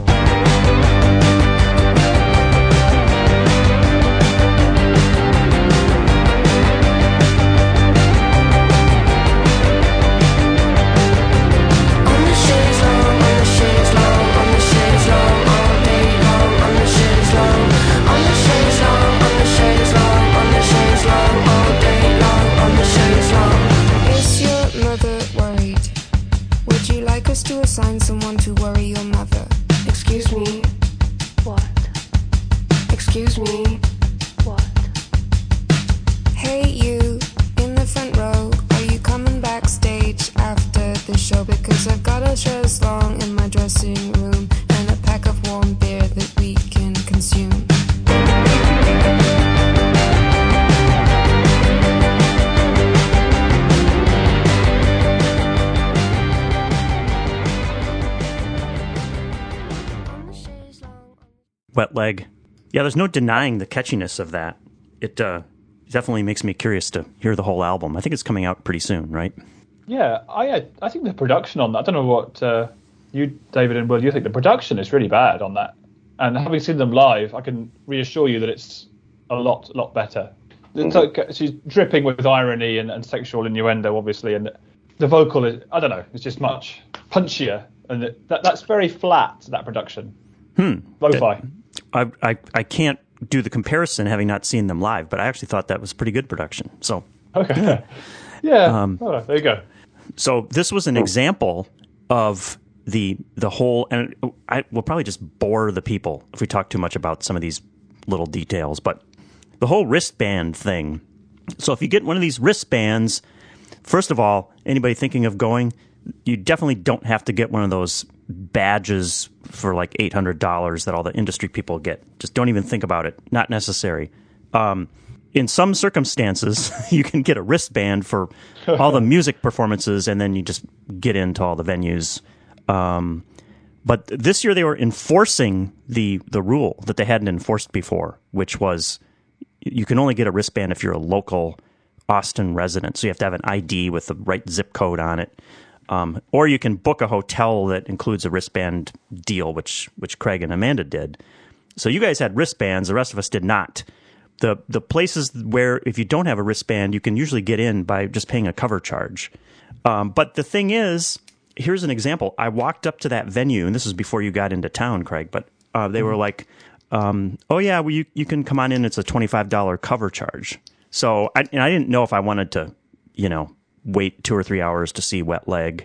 On the chaise longue, on the chaise longue, on the chaise longue, all day long. On the chaise longue, on the chaise longue, on the chaise longue, on the chaise longue, all day long. On the chaise longue. Is your mother worried? Would you like us to assign someone to worry your mother? Excuse me. What? Excuse me. What? Hey you, in the front row, are you coming backstage after the show? Because I've got a chaise longue in my dressing room and a pack of warm beer that we can consume. On the chaise longue. Wet Leg. Yeah, there's no denying the catchiness of that. It uh, definitely makes me curious to hear the whole album. I think it's coming out pretty soon, right? Yeah, I I think the production on that, I don't know what uh, you, David and Will, you think the production is really bad on that. And having seen them live, I can reassure you that it's a lot, lot better. It's like, she's dripping with irony and, and sexual innuendo, obviously, and the vocal is, I don't know, it's just much punchier. And it, that that's very flat, that production. Hmm. Lo-fi. I, I I can't do the comparison having not seen them live, but I actually thought that was pretty good production. So Okay. Yeah, Um, oh, there you go. So this was an example of the the whole, and I will probably just bore the people if we talk too much about some of these little details, but the whole wristband thing. So if you get one of these wristbands, first of all, anybody thinking of going, you definitely don't have to get one of those badges for like eight hundred dollars that all the industry people get. Just don't even think about it. Not necessary. Um, in some circumstances, you can get a wristband for all the music performances, and then you just get into all the venues. Um, but this year they were enforcing the the rule that they hadn't enforced before, which was you can only get a wristband if you're a local Austin resident. So you have to have an I D with the right zip code on it. Um, or you can book a hotel that includes a wristband deal, which which Craig and Amanda did. So you guys had wristbands. The rest of us did not. The the places where if you don't have a wristband, you can usually get in by just paying a cover charge. Um, but the thing is, here's an example. I walked up to that venue, and this is before you got into town, Craig, but uh, they were like, um, oh, yeah, well, you, you can come on in. It's a twenty-five dollars cover charge. So I, and I didn't know if I wanted to, you know, wait two or three hours to see Wet Leg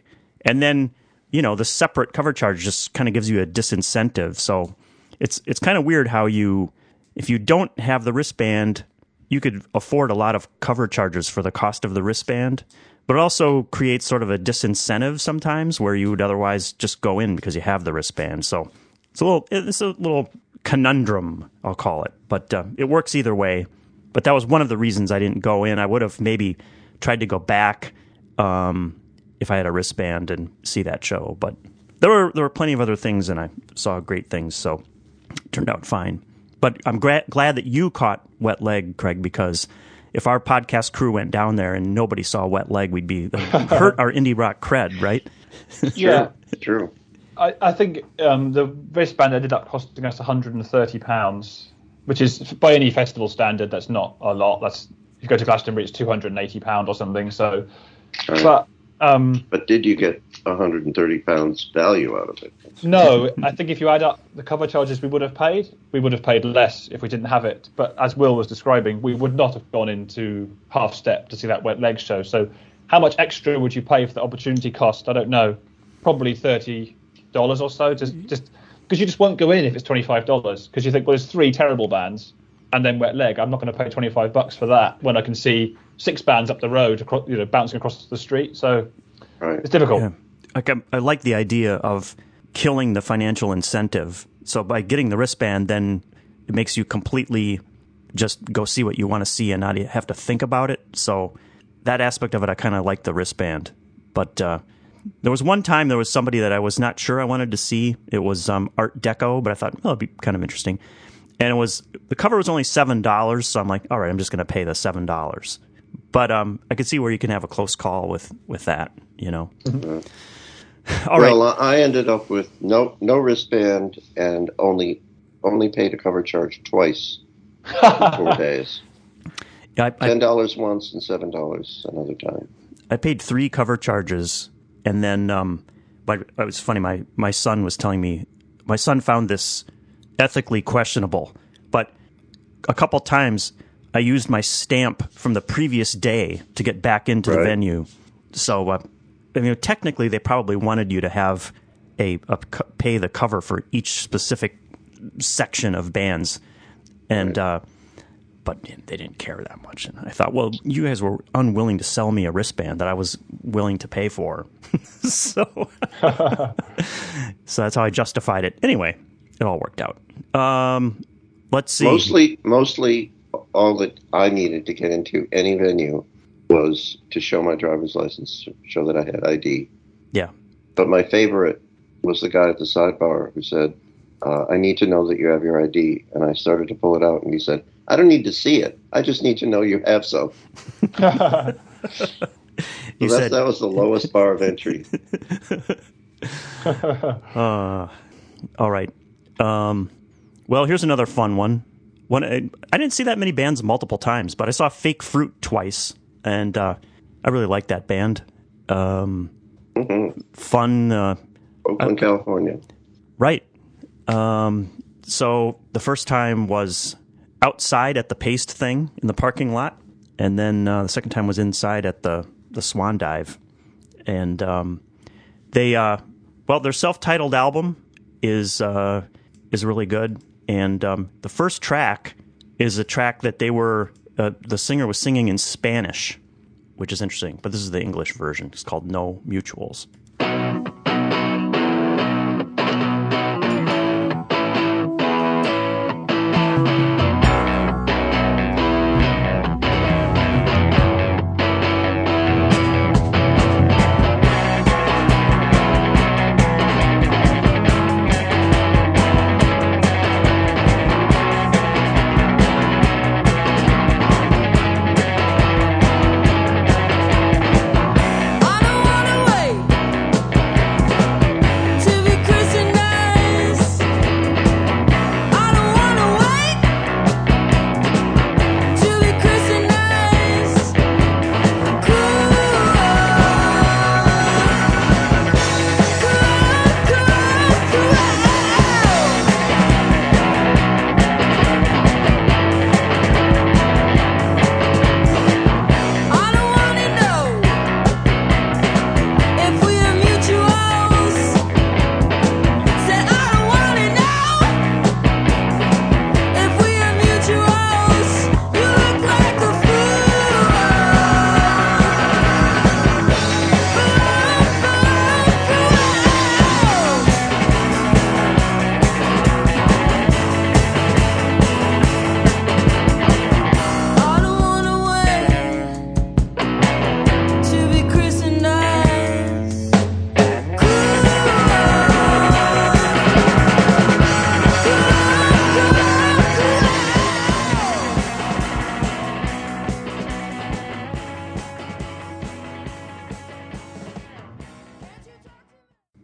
And then, you know, the separate cover charge just kind of gives you a disincentive. So it's it's kind of weird how you, if you don't have the wristband, you could afford a lot of cover charges for the cost of the wristband, but it also creates sort of a disincentive sometimes where you would otherwise just go in because you have the wristband. So it's a little, it's a little conundrum, I'll call it, but uh, it works either way. But that was one of the reasons I didn't go in. I would have maybe tried to go back um, if I had a wristband and see that show. But there were there were plenty of other things, and I saw great things, so it turned out fine. But I'm gra- glad that you caught Wet Leg, Craig, because if our podcast crew went down there and nobody saw Wet Leg, we'd be hurt our indie rock cred, right? Yeah, True. I, I think um, the wristband ended up costing us one hundred thirty pounds, which is, by any festival standard, that's not a lot. That's, if you go to Glastonbury, it's two hundred eighty pounds or something. So, Right. but um, But did you get one hundred thirty pounds value out of it? no, I think if you add up the cover charges we would have paid, we would have paid less if we didn't have it. But as Will was describing, we would not have gone into Half Step to see that Wet Leg show. So how much extra would you pay for the opportunity cost? I don't know. Probably thirty dollars or so. Just just because you just won't go in if it's twenty-five dollars, because you think, well, there's three terrible bands and then Wet Leg. I'm not going to pay twenty-five bucks for that when I can see six bands up the road, across, you know, bouncing across the street. So Right. it's difficult. Yeah. Like I, I like the idea of killing the financial incentive. So by getting the wristband, then it makes you completely just go see what you want to see and not have to think about it. So that aspect of it, I kind of like the wristband. But uh, there was one time there was somebody that I was not sure I wanted to see. It was um, Art Deco, but I thought, well, it'd be kind of interesting. And it was, the cover was only seven dollars, so I'm like, all right, I'm just going to pay the seven dollars. But um, I could see where you can have a close call with, with that, you know. Mm-hmm. All right. Well, I ended up with no no wristband and only only paid a cover charge twice in four days. Yeah, I, Ten I, dollars once and seven dollars another time. I paid three cover charges, and then um, but it was funny. My my son was telling me my son found this ethically questionable, but a couple times I used my stamp from the previous day to get back into the Right. venue. So, uh, I mean, technically, they probably wanted you to have a, a co- pay the cover for each specific section of bands, and uh, but they didn't care that much. And I thought, well, you guys were unwilling to sell me a wristband that I was willing to pay for, so so that's how I justified it. Anyway, it all worked out. Um, let's see. Mostly, mostly, all that I needed to get into any venue was to show my driver's license, to show that I had I D. Yeah. But my favorite was the guy at the sidebar who said, uh, I need to know that you have your I D. And I started to pull it out, and he said, I don't need to see it. I just need to know you have some. So You that's, said- that was the lowest bar of entry. Uh, all right. Um, well, here's another fun one. One I, I didn't see that many bands multiple times, but I saw Fake Fruit twice, and uh, I really liked that band. Um, Mm-hmm. Fun, uh, Oakland, California. right? Um, so the first time was outside at the Paste thing in the parking lot, and then uh, the second time was inside at the the Swan Dive, and um, they uh, well, their self-titled album is uh, is really good, and um, the first track is a track that they were uh, the singer was singing in Spanish, which is interesting. But this is the English version. It's called No Mutuals. I don't wanna wait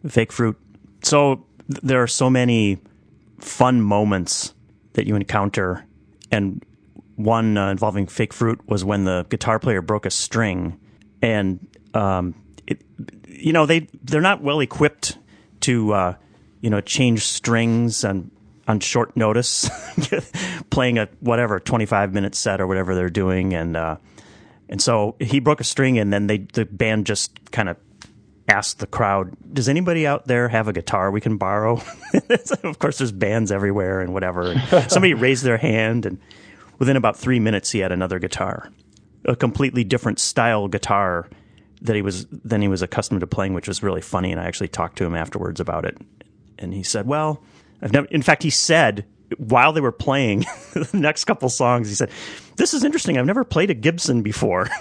Fake Fruit. So th- there are so many fun moments that you encounter, and one uh, involving Fake Fruit was when the guitar player broke a string, and um, it, you know they they're not well equipped to uh, you know change strings on on short notice, playing a whatever twenty-five minute set or whatever they're doing, and uh, and so he broke a string, and then they the band just kind of asked the crowd, does anybody out there have a guitar we can borrow? Of course, there's bands everywhere and whatever. And somebody raised their hand, and within about three minutes, he had another guitar, a completely different style guitar that he was than he was accustomed to playing, which was really funny. And I actually talked to him afterwards about it, and he said, "Well, I've never." In fact, he said while they were playing the next couple songs, he said, "This is interesting. I've never played a Gibson before."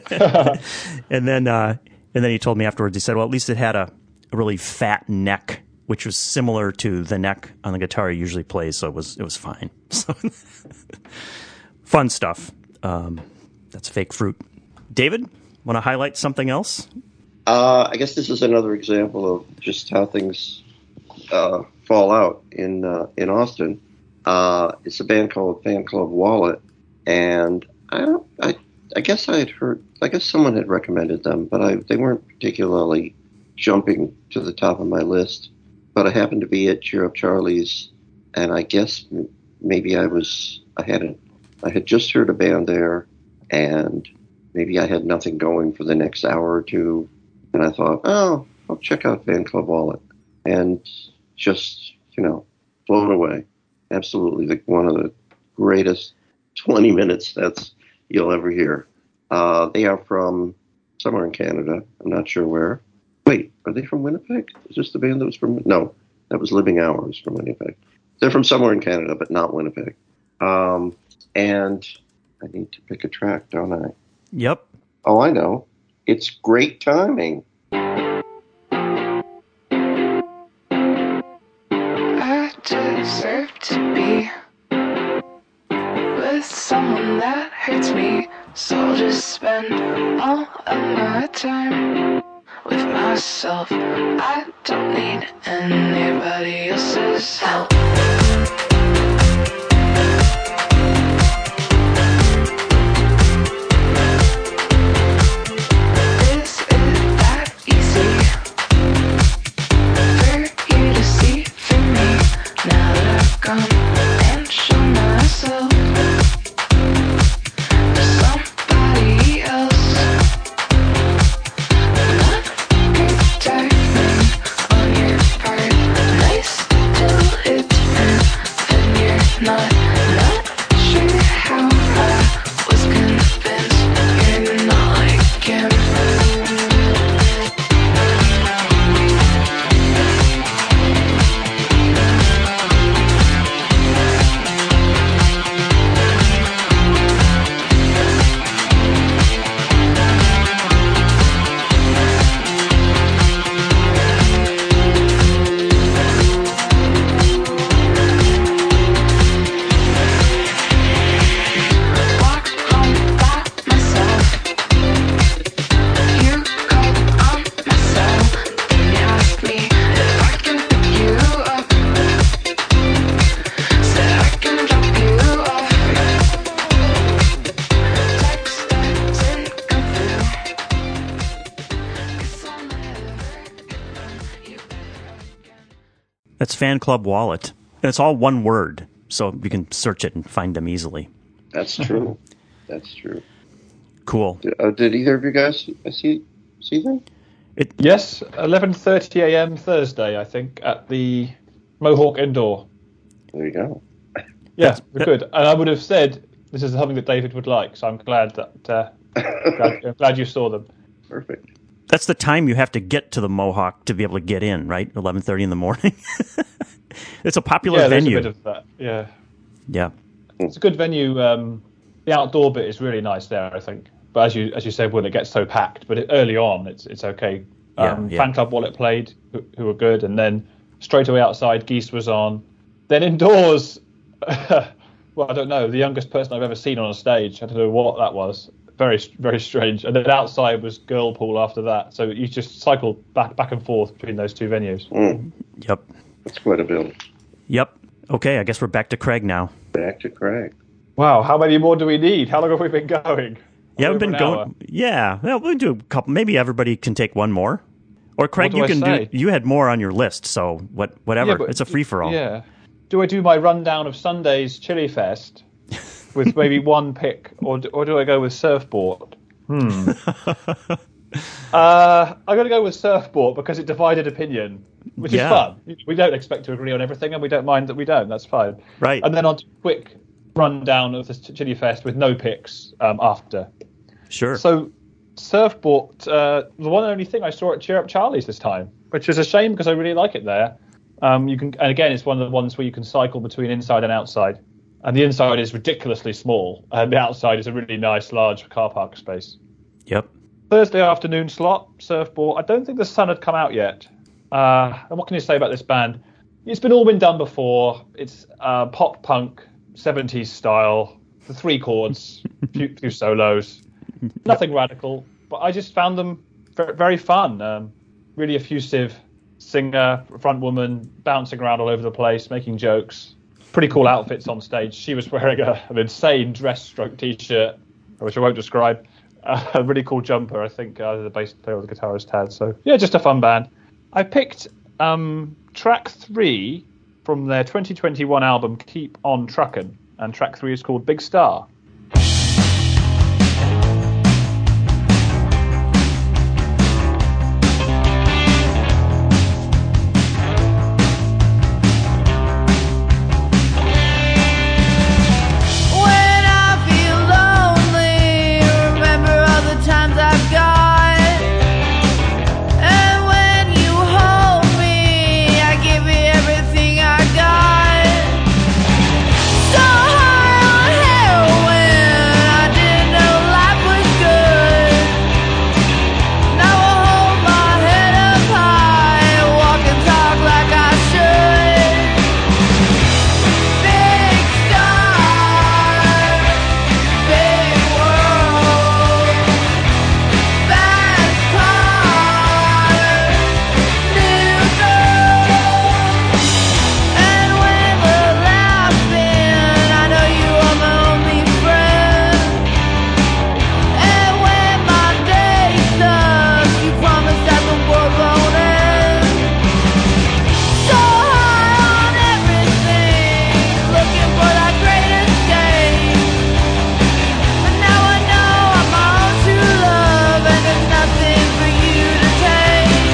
and then, uh, and then he told me afterwards. He said, "Well, at least it had a, a really fat neck, which was similar to the neck on the guitar he usually plays, so it was it was fine." So, fun stuff. Um, that's Fake Fruit. David, want to highlight something else? Uh, I guess this is another example of just how things uh, fall out in uh, in Austin. Uh, it's a band called Fan Club Wallet, and I don't, I I guess I had heard, I guess someone had recommended them, but I they weren't particularly jumping to the top of my list. But I happened to be at Cheer Up Charlie's, and I guess m- maybe I was I had a, I had just heard a band there, and maybe I had nothing going for the next hour or two, and I thought, oh, I'll check out Fan Club Wallet, and just, you know, blown away. Absolutely, the, one of the greatest twenty minute sets you'll ever hear. Uh, they are from somewhere in Canada. I'm not sure where. Wait, are they from Winnipeg? Is this the band that was from... No, that was Living Hours from Winnipeg. They're from somewhere in Canada, but not Winnipeg. Um, and I need to pick a track, don't I? Yep. Oh, I know. It's Great Timing. I deserve to be with someone that hurts me, so I'll just spend all of my time with myself. I don't need anybody else's help. Is it that easy for you to see through me now that I've gone and shown myself to somebody else? Not protecting on your part, nice till it's and then you're not. Not sure how I was convinced you're not like him. Walked home by myself. You called on my cell. Then you asked me if I can pick you up. Said I can drop you off. Text that didn't come through. 'Cause I'll never get you better again. That's Fan Club Wallet. And it's all one word, so you can search it and find them easily. That's true. That's true. Cool. Did, uh, did either of you guys see see them? Yes, eleven thirty a.m. Thursday, I think, at the Mohawk Indoor. There you go. Yeah, we're good. And I would have said this is something that David would like, so I'm glad that uh, glad, I'm glad you saw them. Perfect. That's the time you have to get to the Mohawk to be able to get in, right? eleven thirty in the morning. It's a popular Yeah, there's venue. a bit of that. Yeah, Yeah. it's a good venue. Um, the outdoor bit is really nice there, I think. But as you as you said, when it gets so packed, but it, early on, it's it's okay. Um, Yeah, yeah. Fan Club Wallet played, who, who were good, and then straight away outside, Geese was on. Then indoors, well, I don't know, the youngest person I've ever seen on a stage. I don't know what that was. very very strange. And then outside was girl pool after that. So you just cycle back back and forth between those two venues. Mm, Yep. that's quite a bill. Yep. Okay, I guess we're back to Craig now. Back to Craig. Wow, how many more do we need? How long have we been going? Yeah, we've Over been an going. hour. Yeah, well, we'll do a couple. Maybe everybody can take one more. Or Craig, do you I can say? do. You had more on your list, so what? Whatever. Yeah, but- it's a free for all. Yeah. Do I do my rundown of Sunday's Chili Fest with maybe one pick, or do, or do I go with Surfboard? Hmm. uh, I'm going to go with Surfboard because it divided opinion, which Yeah. is fun. We don't expect to agree on everything, and we don't mind that we don't. That's fine. Right. And then on to a quick rundown of the Chili Fest with no picks um, after. Sure. So, Surfboard, uh, the one and only thing I saw at Cheer Up Charlie's this time, which is a shame because I really like it there. Um, you can, and again, it's one of the ones where you can cycle between inside and outside. And the inside is ridiculously small, and the outside is a really nice, large car park space. Yep. Thursday afternoon slot, Surfboard. I don't think the sun had come out yet. Uh, and what can you say about this band? It's been all been done before. It's uh, pop punk, seventies style, the three chords, few, few solos. Nothing radical, but I just found them ver- very fun. Um, really effusive singer, front woman, bouncing around all over the place, making jokes. Pretty cool outfits on stage. She was wearing a, an insane dress stroke t-shirt, which I won't describe. Uh, a really cool jumper, I think either the bass player or the guitarist had. So yeah, just a fun band. I picked um, track three from their twenty twenty-one album Keep On Truckin', and track three is called Big Star. When I feel lonely, remember all the times I've got. And when you hold me, I give you everything I got. So high on heroin, I didn't know life was good. Now I hold my head up high, walk and talk like I should. Big star, big world, fast car, new girl. And when we're laughing, I know you are my only friend. And when my day sucks, you promise that the world won't end. So high on everything, looking for that great escape. But now I know I'm my own true love, and there's nothing for you to take.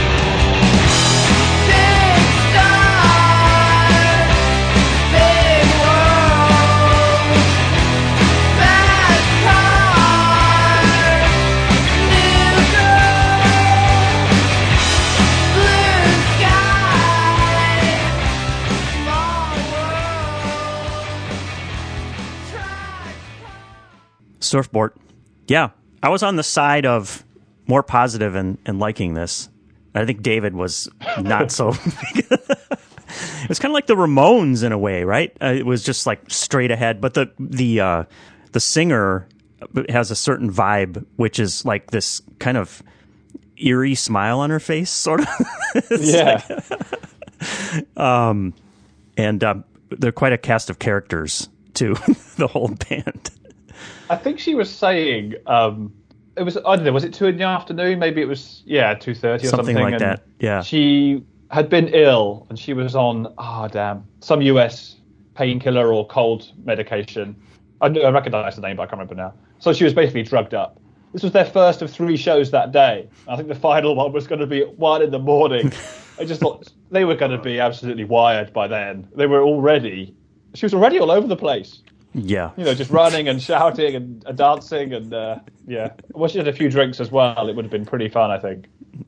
Big star, big world, fast car, new girl, blue sky, small world, track. Surfboard. Yeah, I was on the side of more positive and, and liking this. I think David was not so. It was kind of like the Ramones in a way, right? Uh, it was just like straight ahead, but the the uh, the singer has a certain vibe, which is like this kind of eerie smile on her face, sort of. It's Yeah. like- and um, they're quite a cast of characters too. The whole band. I think she was saying um, it was I don't know, was it two in the afternoon? Maybe it was yeah two thirty or Something something like and that, yeah. She had been ill and she was on ah damn some U S painkiller or cold medication. I, I recognise the name, but I can't remember now. So she was basically drugged up. This was their first of three shows that day. I think the final one was going to be at one in the morning. I just thought they were going to be absolutely wired by then. They were already. She was already all over the place. Yeah. You know, just running and shouting and uh, dancing and uh, yeah. Well, she had a few drinks as well. It would have been pretty fun, I think.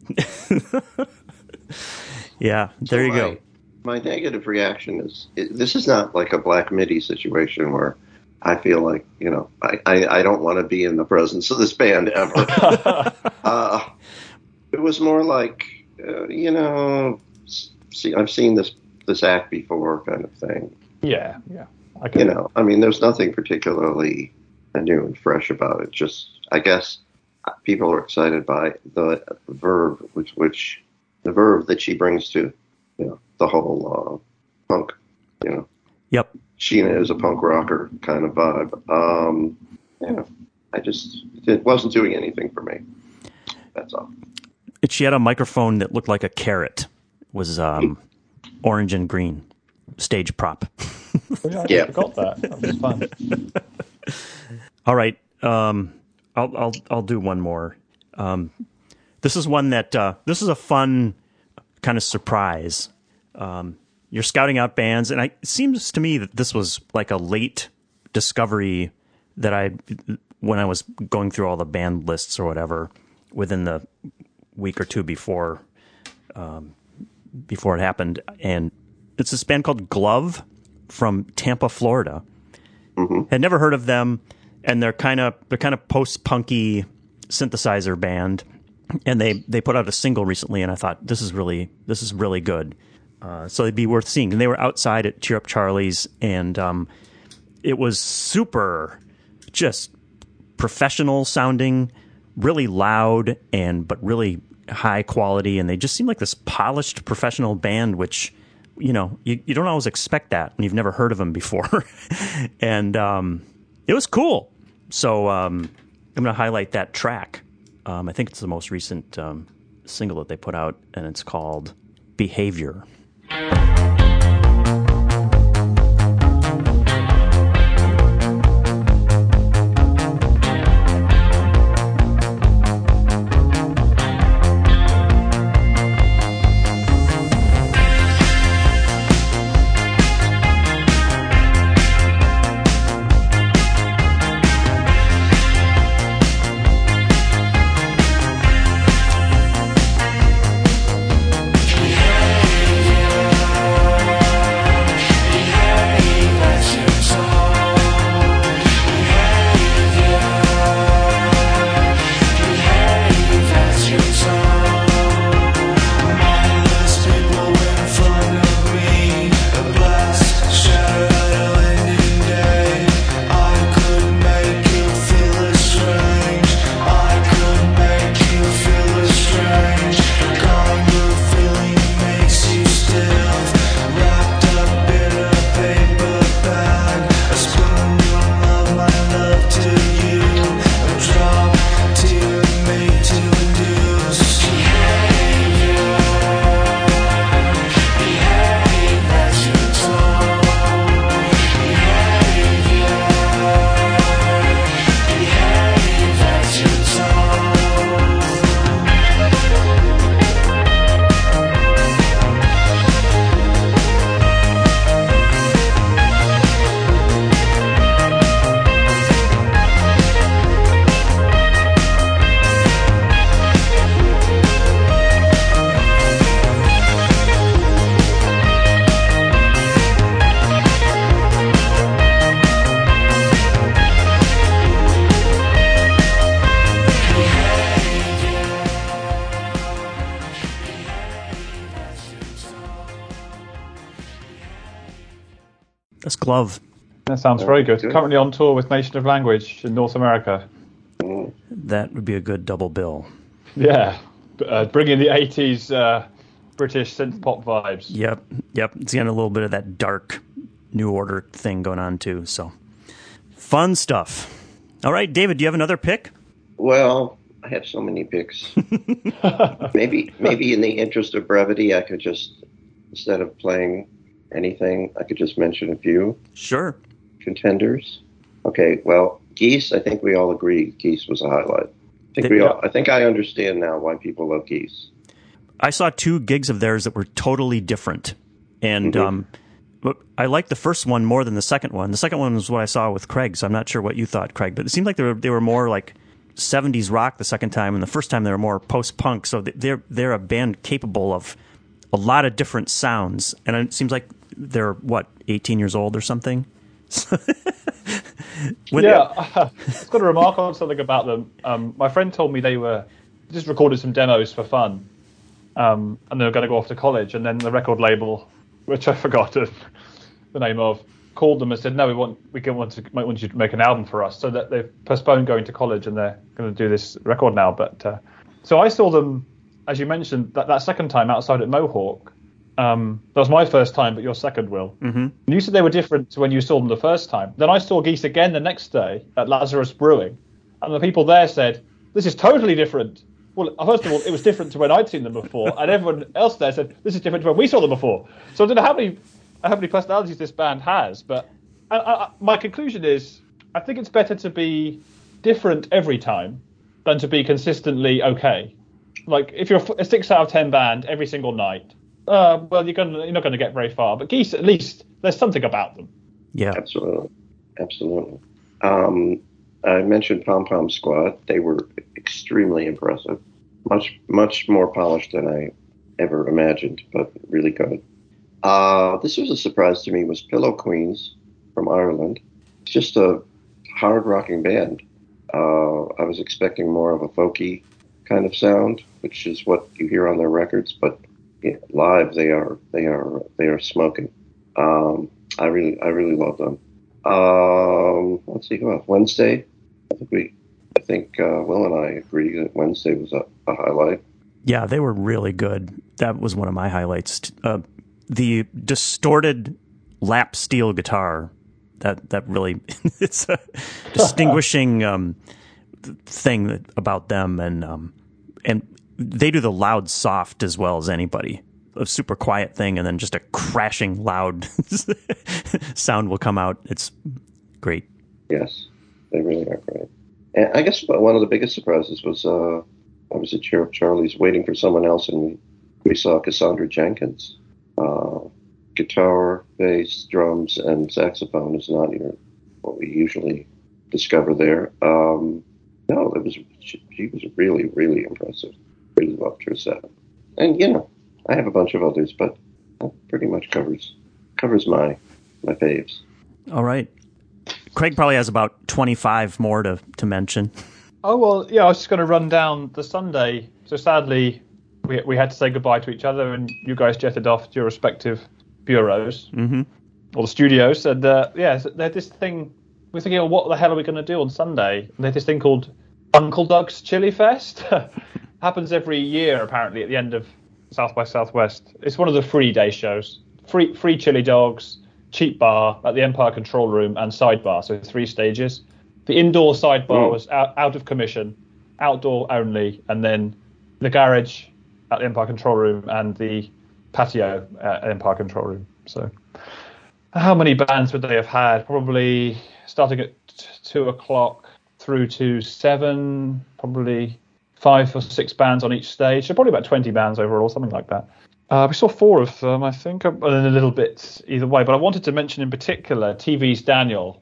Yeah. There you go. My, my negative reaction is it, this is not like a Black Midi situation where I feel like, you know, I, I, I don't want to be in the presence of this band ever. uh, it was more like, uh, you know, see, I've seen this this act before kind of thing. Yeah, yeah. I can, You know, I mean, there's nothing particularly and new and fresh about it. Just, I guess, people are excited by the verve, which, which the verve that she brings to, you know, the whole uh, punk, you know. Yep. Sheena is a punk rocker kind of vibe. Um, yeah, I just, it wasn't doing anything for me. That's all. She had a microphone that looked like a carrot. It was um, orange and green. Stage prop. Yeah, I Yeah. forgot that. That was fun. All right. Um, I'll, I'll, I'll do one more. Um, this is one that, uh, this is a fun kind of surprise. Um, you're scouting out bands, and I, it seems to me that this was like a late discovery that I, when I was going through all the band lists or whatever, within the week or two before, um, before it happened. And it's this band called Glove from Tampa, Florida. Mm-hmm. Had never heard of them, and they're kind of they're kind of post-punky synthesizer band. And they, they put out a single recently, and I thought this is really this is really good. Uh, so it'd be worth seeing. And they were outside at Cheer Up Charlie's, and um, it was super, just professional sounding, really loud, and but really high quality. And they just seemed like this polished professional band, which, you know, you, you don't always expect that when you've never heard of them before. And um, it was cool. So um, I'm going to highlight that track. Um, I think it's the most recent um, single that they put out, and it's called Behavior. That's Glove. That sounds very good. Good. Currently on tour with Nation of Language in North America. That would be a good double bill. Yeah, uh, bringing the eighties uh, British synth pop vibes. Yep, yep. It's got a little bit of that dark New Order thing going on too. So fun stuff. All right, David, do you have another pick? Well, I have so many picks. maybe, maybe in the interest of brevity, I could just, instead of playing anything, I could just mention a few Sure. contenders. Okay, well, Geese, I think we all agree Geese was a highlight. I think They- we all, I think I understand now why people love Geese. I saw two gigs of theirs that were totally different, and Mhm. um, look, I liked the first one more than the second one. The second one was what I saw with Craig, so I'm not sure what you thought, Craig. But it seemed like they were they were more like seventies rock the second time, and the first time they were more post punk. So they're they're a band capable of a lot of different sounds, and it seems like they're what eighteen years old or something. When- Yeah, I've got to remark on something about them. Um, my friend told me they were just recorded some demos for fun, um, and they were going to go off to college. And then the record label, which I forgot the name of, called them and said, no, we want we want to might want you to make an album for us. So that they've postponed going to college and they're going to do this record now. But uh, so I saw them, as you mentioned, that, that second time outside at Mohawk. Um, that was my first time, but your second, Will. Mm-hmm. And you said they were different to when you saw them the first time. Then I saw Geese again the next day at Lazarus Brewing, and the people there said, this is totally different. Well, first of all, it was different to when I'd seen them before, and everyone else there said, this is different to when we saw them before. So I don't know how many how many personalities this band has, but I, I, my conclusion is, I think it's better to be different every time than to be consistently okay. Like, if you're a six out of ten band every single night, Uh, well, you're gonna you're not going to get very far. But Geese, at least there's something about them. Yeah, Absolutely, absolutely. Um, I mentioned Pom Pom Squad. They were extremely impressive, much much more polished than I ever imagined, but really good. Uh, this was a surprise to me. Was Pillow Queens from Ireland? It's just a hard rocking band. Uh, I was expecting more of a folky kind of sound, which is what you hear on their records, but yeah, live they are they are they are smoking. Um, I really I really love them. Um, let's see who else. Wednesday. I think we I think uh, Will and I agree that Wednesday was a, a highlight. yeah, they were really good. That was one of my highlights. Uh, the distorted lap steel guitar. That that really it's a distinguishing um, thing that, about them, and um, and. They do the loud soft as well as anybody. A super quiet thing, and then just a crashing loud sound will come out. It's great. Yes, they really are great. And I guess one of the biggest surprises was uh, I was at Sheriff Charlie's waiting for someone else, and we, we saw Cassandra Jenkins. Uh, guitar, bass, drums, and saxophone is not your, what we usually discover there. Um, no, it was she, she was really, really impressive. Really loved her set. And, you know, I have a bunch of others, but that pretty much covers covers my my faves. All right. Craig probably has about twenty-five more to, to mention. Oh, well, yeah, I was just going to run down the Sunday. So sadly, we we had to say goodbye to each other, and you guys jetted off to your respective bureaus, Mm-hmm. or the studios. And, uh, yeah, so they had this thing. We're thinking, oh, what the hell are we going to do on Sunday? And they had this thing called Uncle Doug's Chili Fest. Happens every year, apparently, at the end of South by Southwest. It's one of the free day shows. Free free chili dogs, cheap bar at the Empire Control Room, and sidebar. So three stages. The indoor sidebar Mm. was out, out of commission, outdoor only, and then the garage at the Empire Control Room and the patio at Empire Control Room. So how many bands would they have had? Probably starting at t- two o'clock through to seven, probably five or six bands on each stage. So probably about twenty bands overall, something like that. Uh, we saw four of them, I think, and a little bit either way. But I wanted to mention in particular T V's Daniel.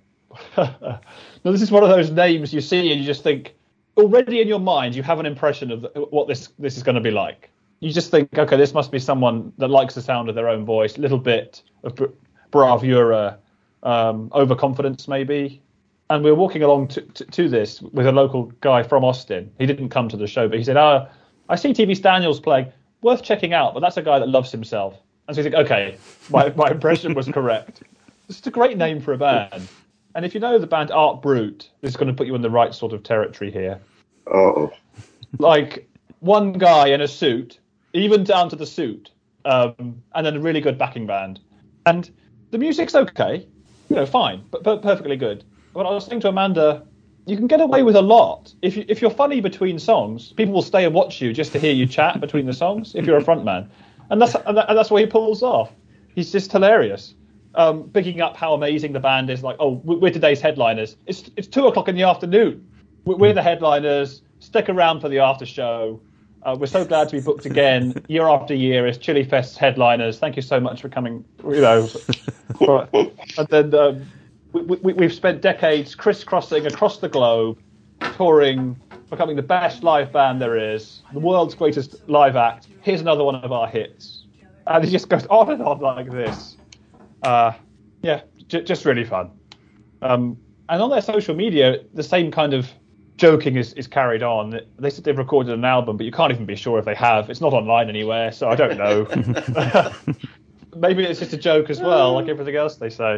Now, this is one of those names you see and you just think, already in your mind, you have an impression of what this this is going to be like. You just think, okay, this must be someone that likes the sound of their own voice, a little bit of bra- bravura, um, overconfidence maybe. And we were walking along to, to, to this with a local guy from Austin. He didn't come to the show, but he said, oh, I see T V Daniel's playing. Worth checking out, but that's a guy that loves himself. And so you think, okay, my, my impression was correct. It's a great name for a band. And if you know the band Art Brut, this is going to put you in the right sort of territory here. Oh, Like, one guy in a suit, even down to the suit, um, and then a really good backing band. And the music's okay, you know, fine, but, but perfectly good. But I was saying to Amanda, you can get away with a lot. If, you, if you're funny between songs, people will stay and watch you just to hear you chat between the songs, if you're a front man. And that's, and, that, and that's what he pulls off. He's just hilarious. Um, picking up how amazing the band is, like, oh, we're today's headliners. It's it's two o'clock in the afternoon. We're the headliners. Stick around for the after show. Uh, we're so glad to be booked again, year after year, as Chili Fest's headliners. Thank you so much for coming. You know, for, and then um, we, we, we've spent decades crisscrossing across the globe, touring, becoming the best live band there is, the world's greatest live act. Here's another one of our hits, and it just goes on and on like this. Uh, yeah, j- just really fun. Um, and on their social media, the same kind of joking is, is carried on. They said they've recorded an album, but you can't even be sure if they have. It's not online anywhere, so I don't know. Maybe it's just a joke as well, like everything else they say.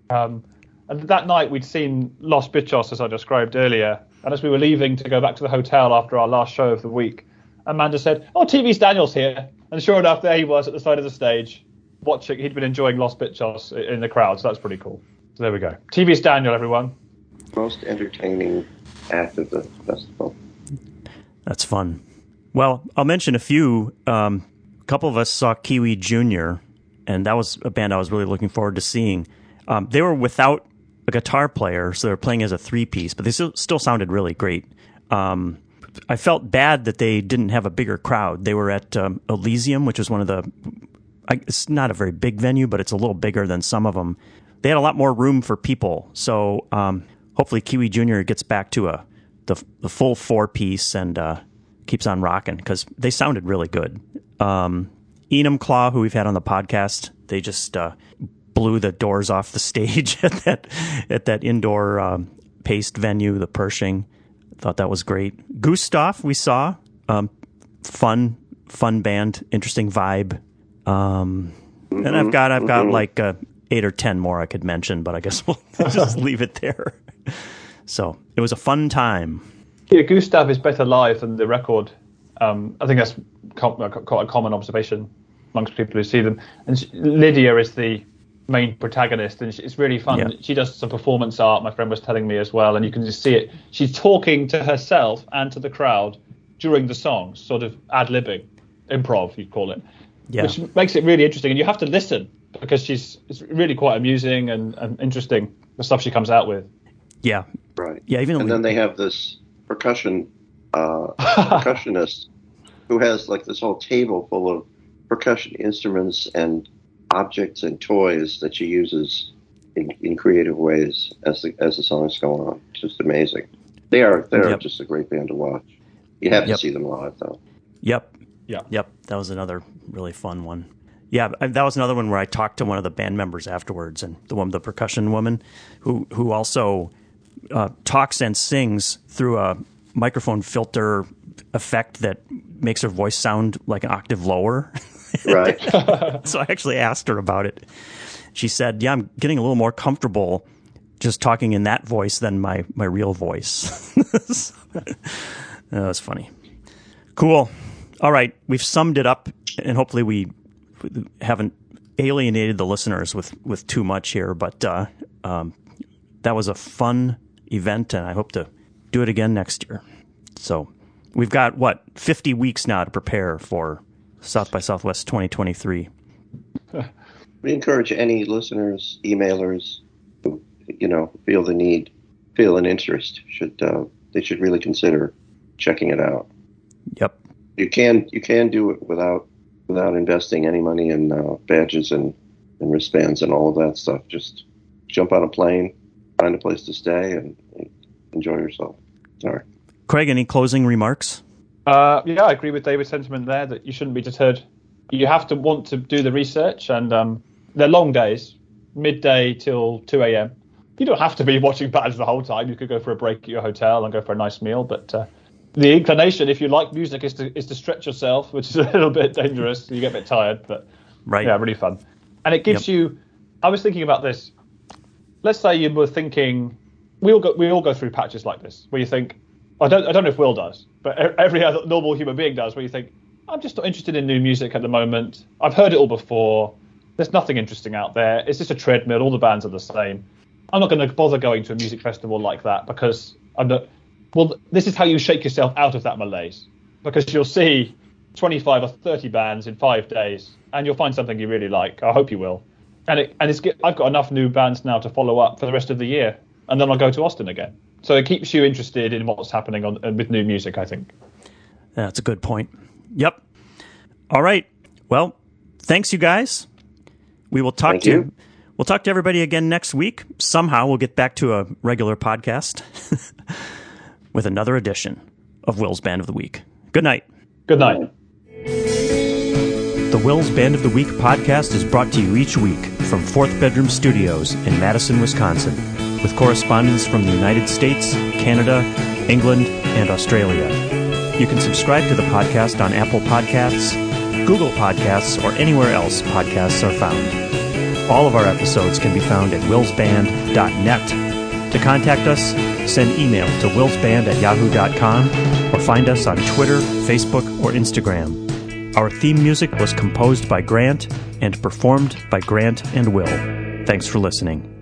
Um, and that night we'd seen Los Bichos, as I described earlier. And as we were leaving to go back to the hotel after our last show of the week, Amanda said, "Oh, T V's Daniel's here." And sure enough, there he was at the side of the stage, watching. He'd been enjoying Los Bichos in the crowd, so that's pretty cool. So there we go. T V's Daniel, everyone. Most entertaining act of the festival. That's fun. Well, I'll mention a few. Um, a couple of us saw Kiwi Junior, and that was a band I was really looking forward to seeing. Um, they were without a guitar player, so they were playing as a three-piece, but they still, still sounded really great. Um, I felt bad that they didn't have a bigger crowd. They were at um, Elysium, which is one of the... I, it's not a very big venue, but it's a little bigger than some of them. They had a lot more room for people, so um, hopefully Kiwi Junior gets back to a the, the full four-piece and uh, keeps on rocking, because they sounded really good. Um, Enumclaw, who we've had on the podcast, they just... Uh, blew the doors off the stage at that at that indoor um, paste venue, the Pershing. Thought that was great. Gustav, we saw. Um, fun, fun band, interesting vibe. Um, mm-hmm. And I've got I've got mm-hmm. like uh, eight or ten more I could mention, but I guess we'll just leave it there. So it was a fun time. Yeah, Gustav is better live than the record. Um, I think that's com- quite a common observation amongst people who see them. And she, Lydia is the main protagonist, and it's really fun. Yeah. She does some performance art, my friend was telling me as well, and you can just see it. She's talking to herself and to the crowd during the songs, sort of ad-libbing, improv, you call it, yeah. Which makes it really interesting. And you have to listen, because she's it's really quite amusing and, and interesting, the stuff she comes out with. Yeah. Right. Yeah. Even and we, then they have this percussion uh, percussionist who has like this whole table full of percussion instruments and objects and toys that she uses in, in creative ways as the as the songs go on. It's just amazing. They are they are yep. just a great band to watch. You have yep. to see them live, though. Yep. Yeah. Yep. That was another really fun one. Yeah, that was another one where I talked to one of the band members afterwards, and the one, the percussion woman, who who also uh, talks and sings through a microphone filter effect that makes her voice sound like an octave lower. Right. So I actually asked her about it. She said, yeah, I'm getting a little more comfortable just talking in that voice than my, my real voice. So, that was funny. Cool. All right. We've summed it up, and hopefully we haven't alienated the listeners with, with too much here, but uh, um, that was a fun event, and I hope to do it again next year. So we've got, what, fifty weeks now to prepare for South by Southwest twenty twenty-three. We encourage any listeners, emailers, who, you know, feel the need, feel an interest, should uh, they should really consider checking it out. Yep. You can you can do it without without investing any money in uh, badges and, and wristbands and all of that stuff. Just jump on a plane, find a place to stay, and, and enjoy yourself. All right. Craig, any closing remarks? Uh, yeah, I agree with David's sentiment there that you shouldn't be deterred. You have to want to do the research, and um, they're long days, midday till two a.m. You don't have to be watching bands the whole time. You could go for a break at your hotel and go for a nice meal, but uh, the inclination, if you like music, is to is to stretch yourself, which is a little bit dangerous. You get a bit tired, but right. yeah, really fun. And it gives yep. you... I was thinking about this. Let's say you were thinking... We all go, we all go through patches like this, where you think... I don't, I don't know if Will does, but every other normal human being does, where you think, I'm just not interested in new music at the moment. I've heard it all before. There's nothing interesting out there. It's just a treadmill. All the bands are the same. I'm not going to bother going to a music festival like that because I'm not... Well, this is how you shake yourself out of that malaise, because you'll see twenty-five or thirty bands in five days, and you'll find something you really like. I hope you will. And it, and it's I've got enough new bands now to follow up for the rest of the year, and then I'll go to Austin again. So it keeps you interested in what's happening on, with new music, I think. That's a good point. Yep. All right. Well, thanks, you guys. We will talk Thank to you. We'll talk to everybody again next week. Somehow we'll get back to a regular podcast with another edition of Will's Band of the Week. Good night. Good night. The Will's Band of the Week podcast is brought to you each week from Fourth Bedroom Studios in Madison, Wisconsin, with correspondents from the United States, Canada, England, and Australia. You can subscribe to the podcast on Apple Podcasts, Google Podcasts, or anywhere else podcasts are found. All of our episodes can be found at willsband dot net. To contact us, send email to willsband at yahoo dot com or find us on Twitter, Facebook, or Instagram. Our theme music was composed by Grant and performed by Grant and Will. Thanks for listening.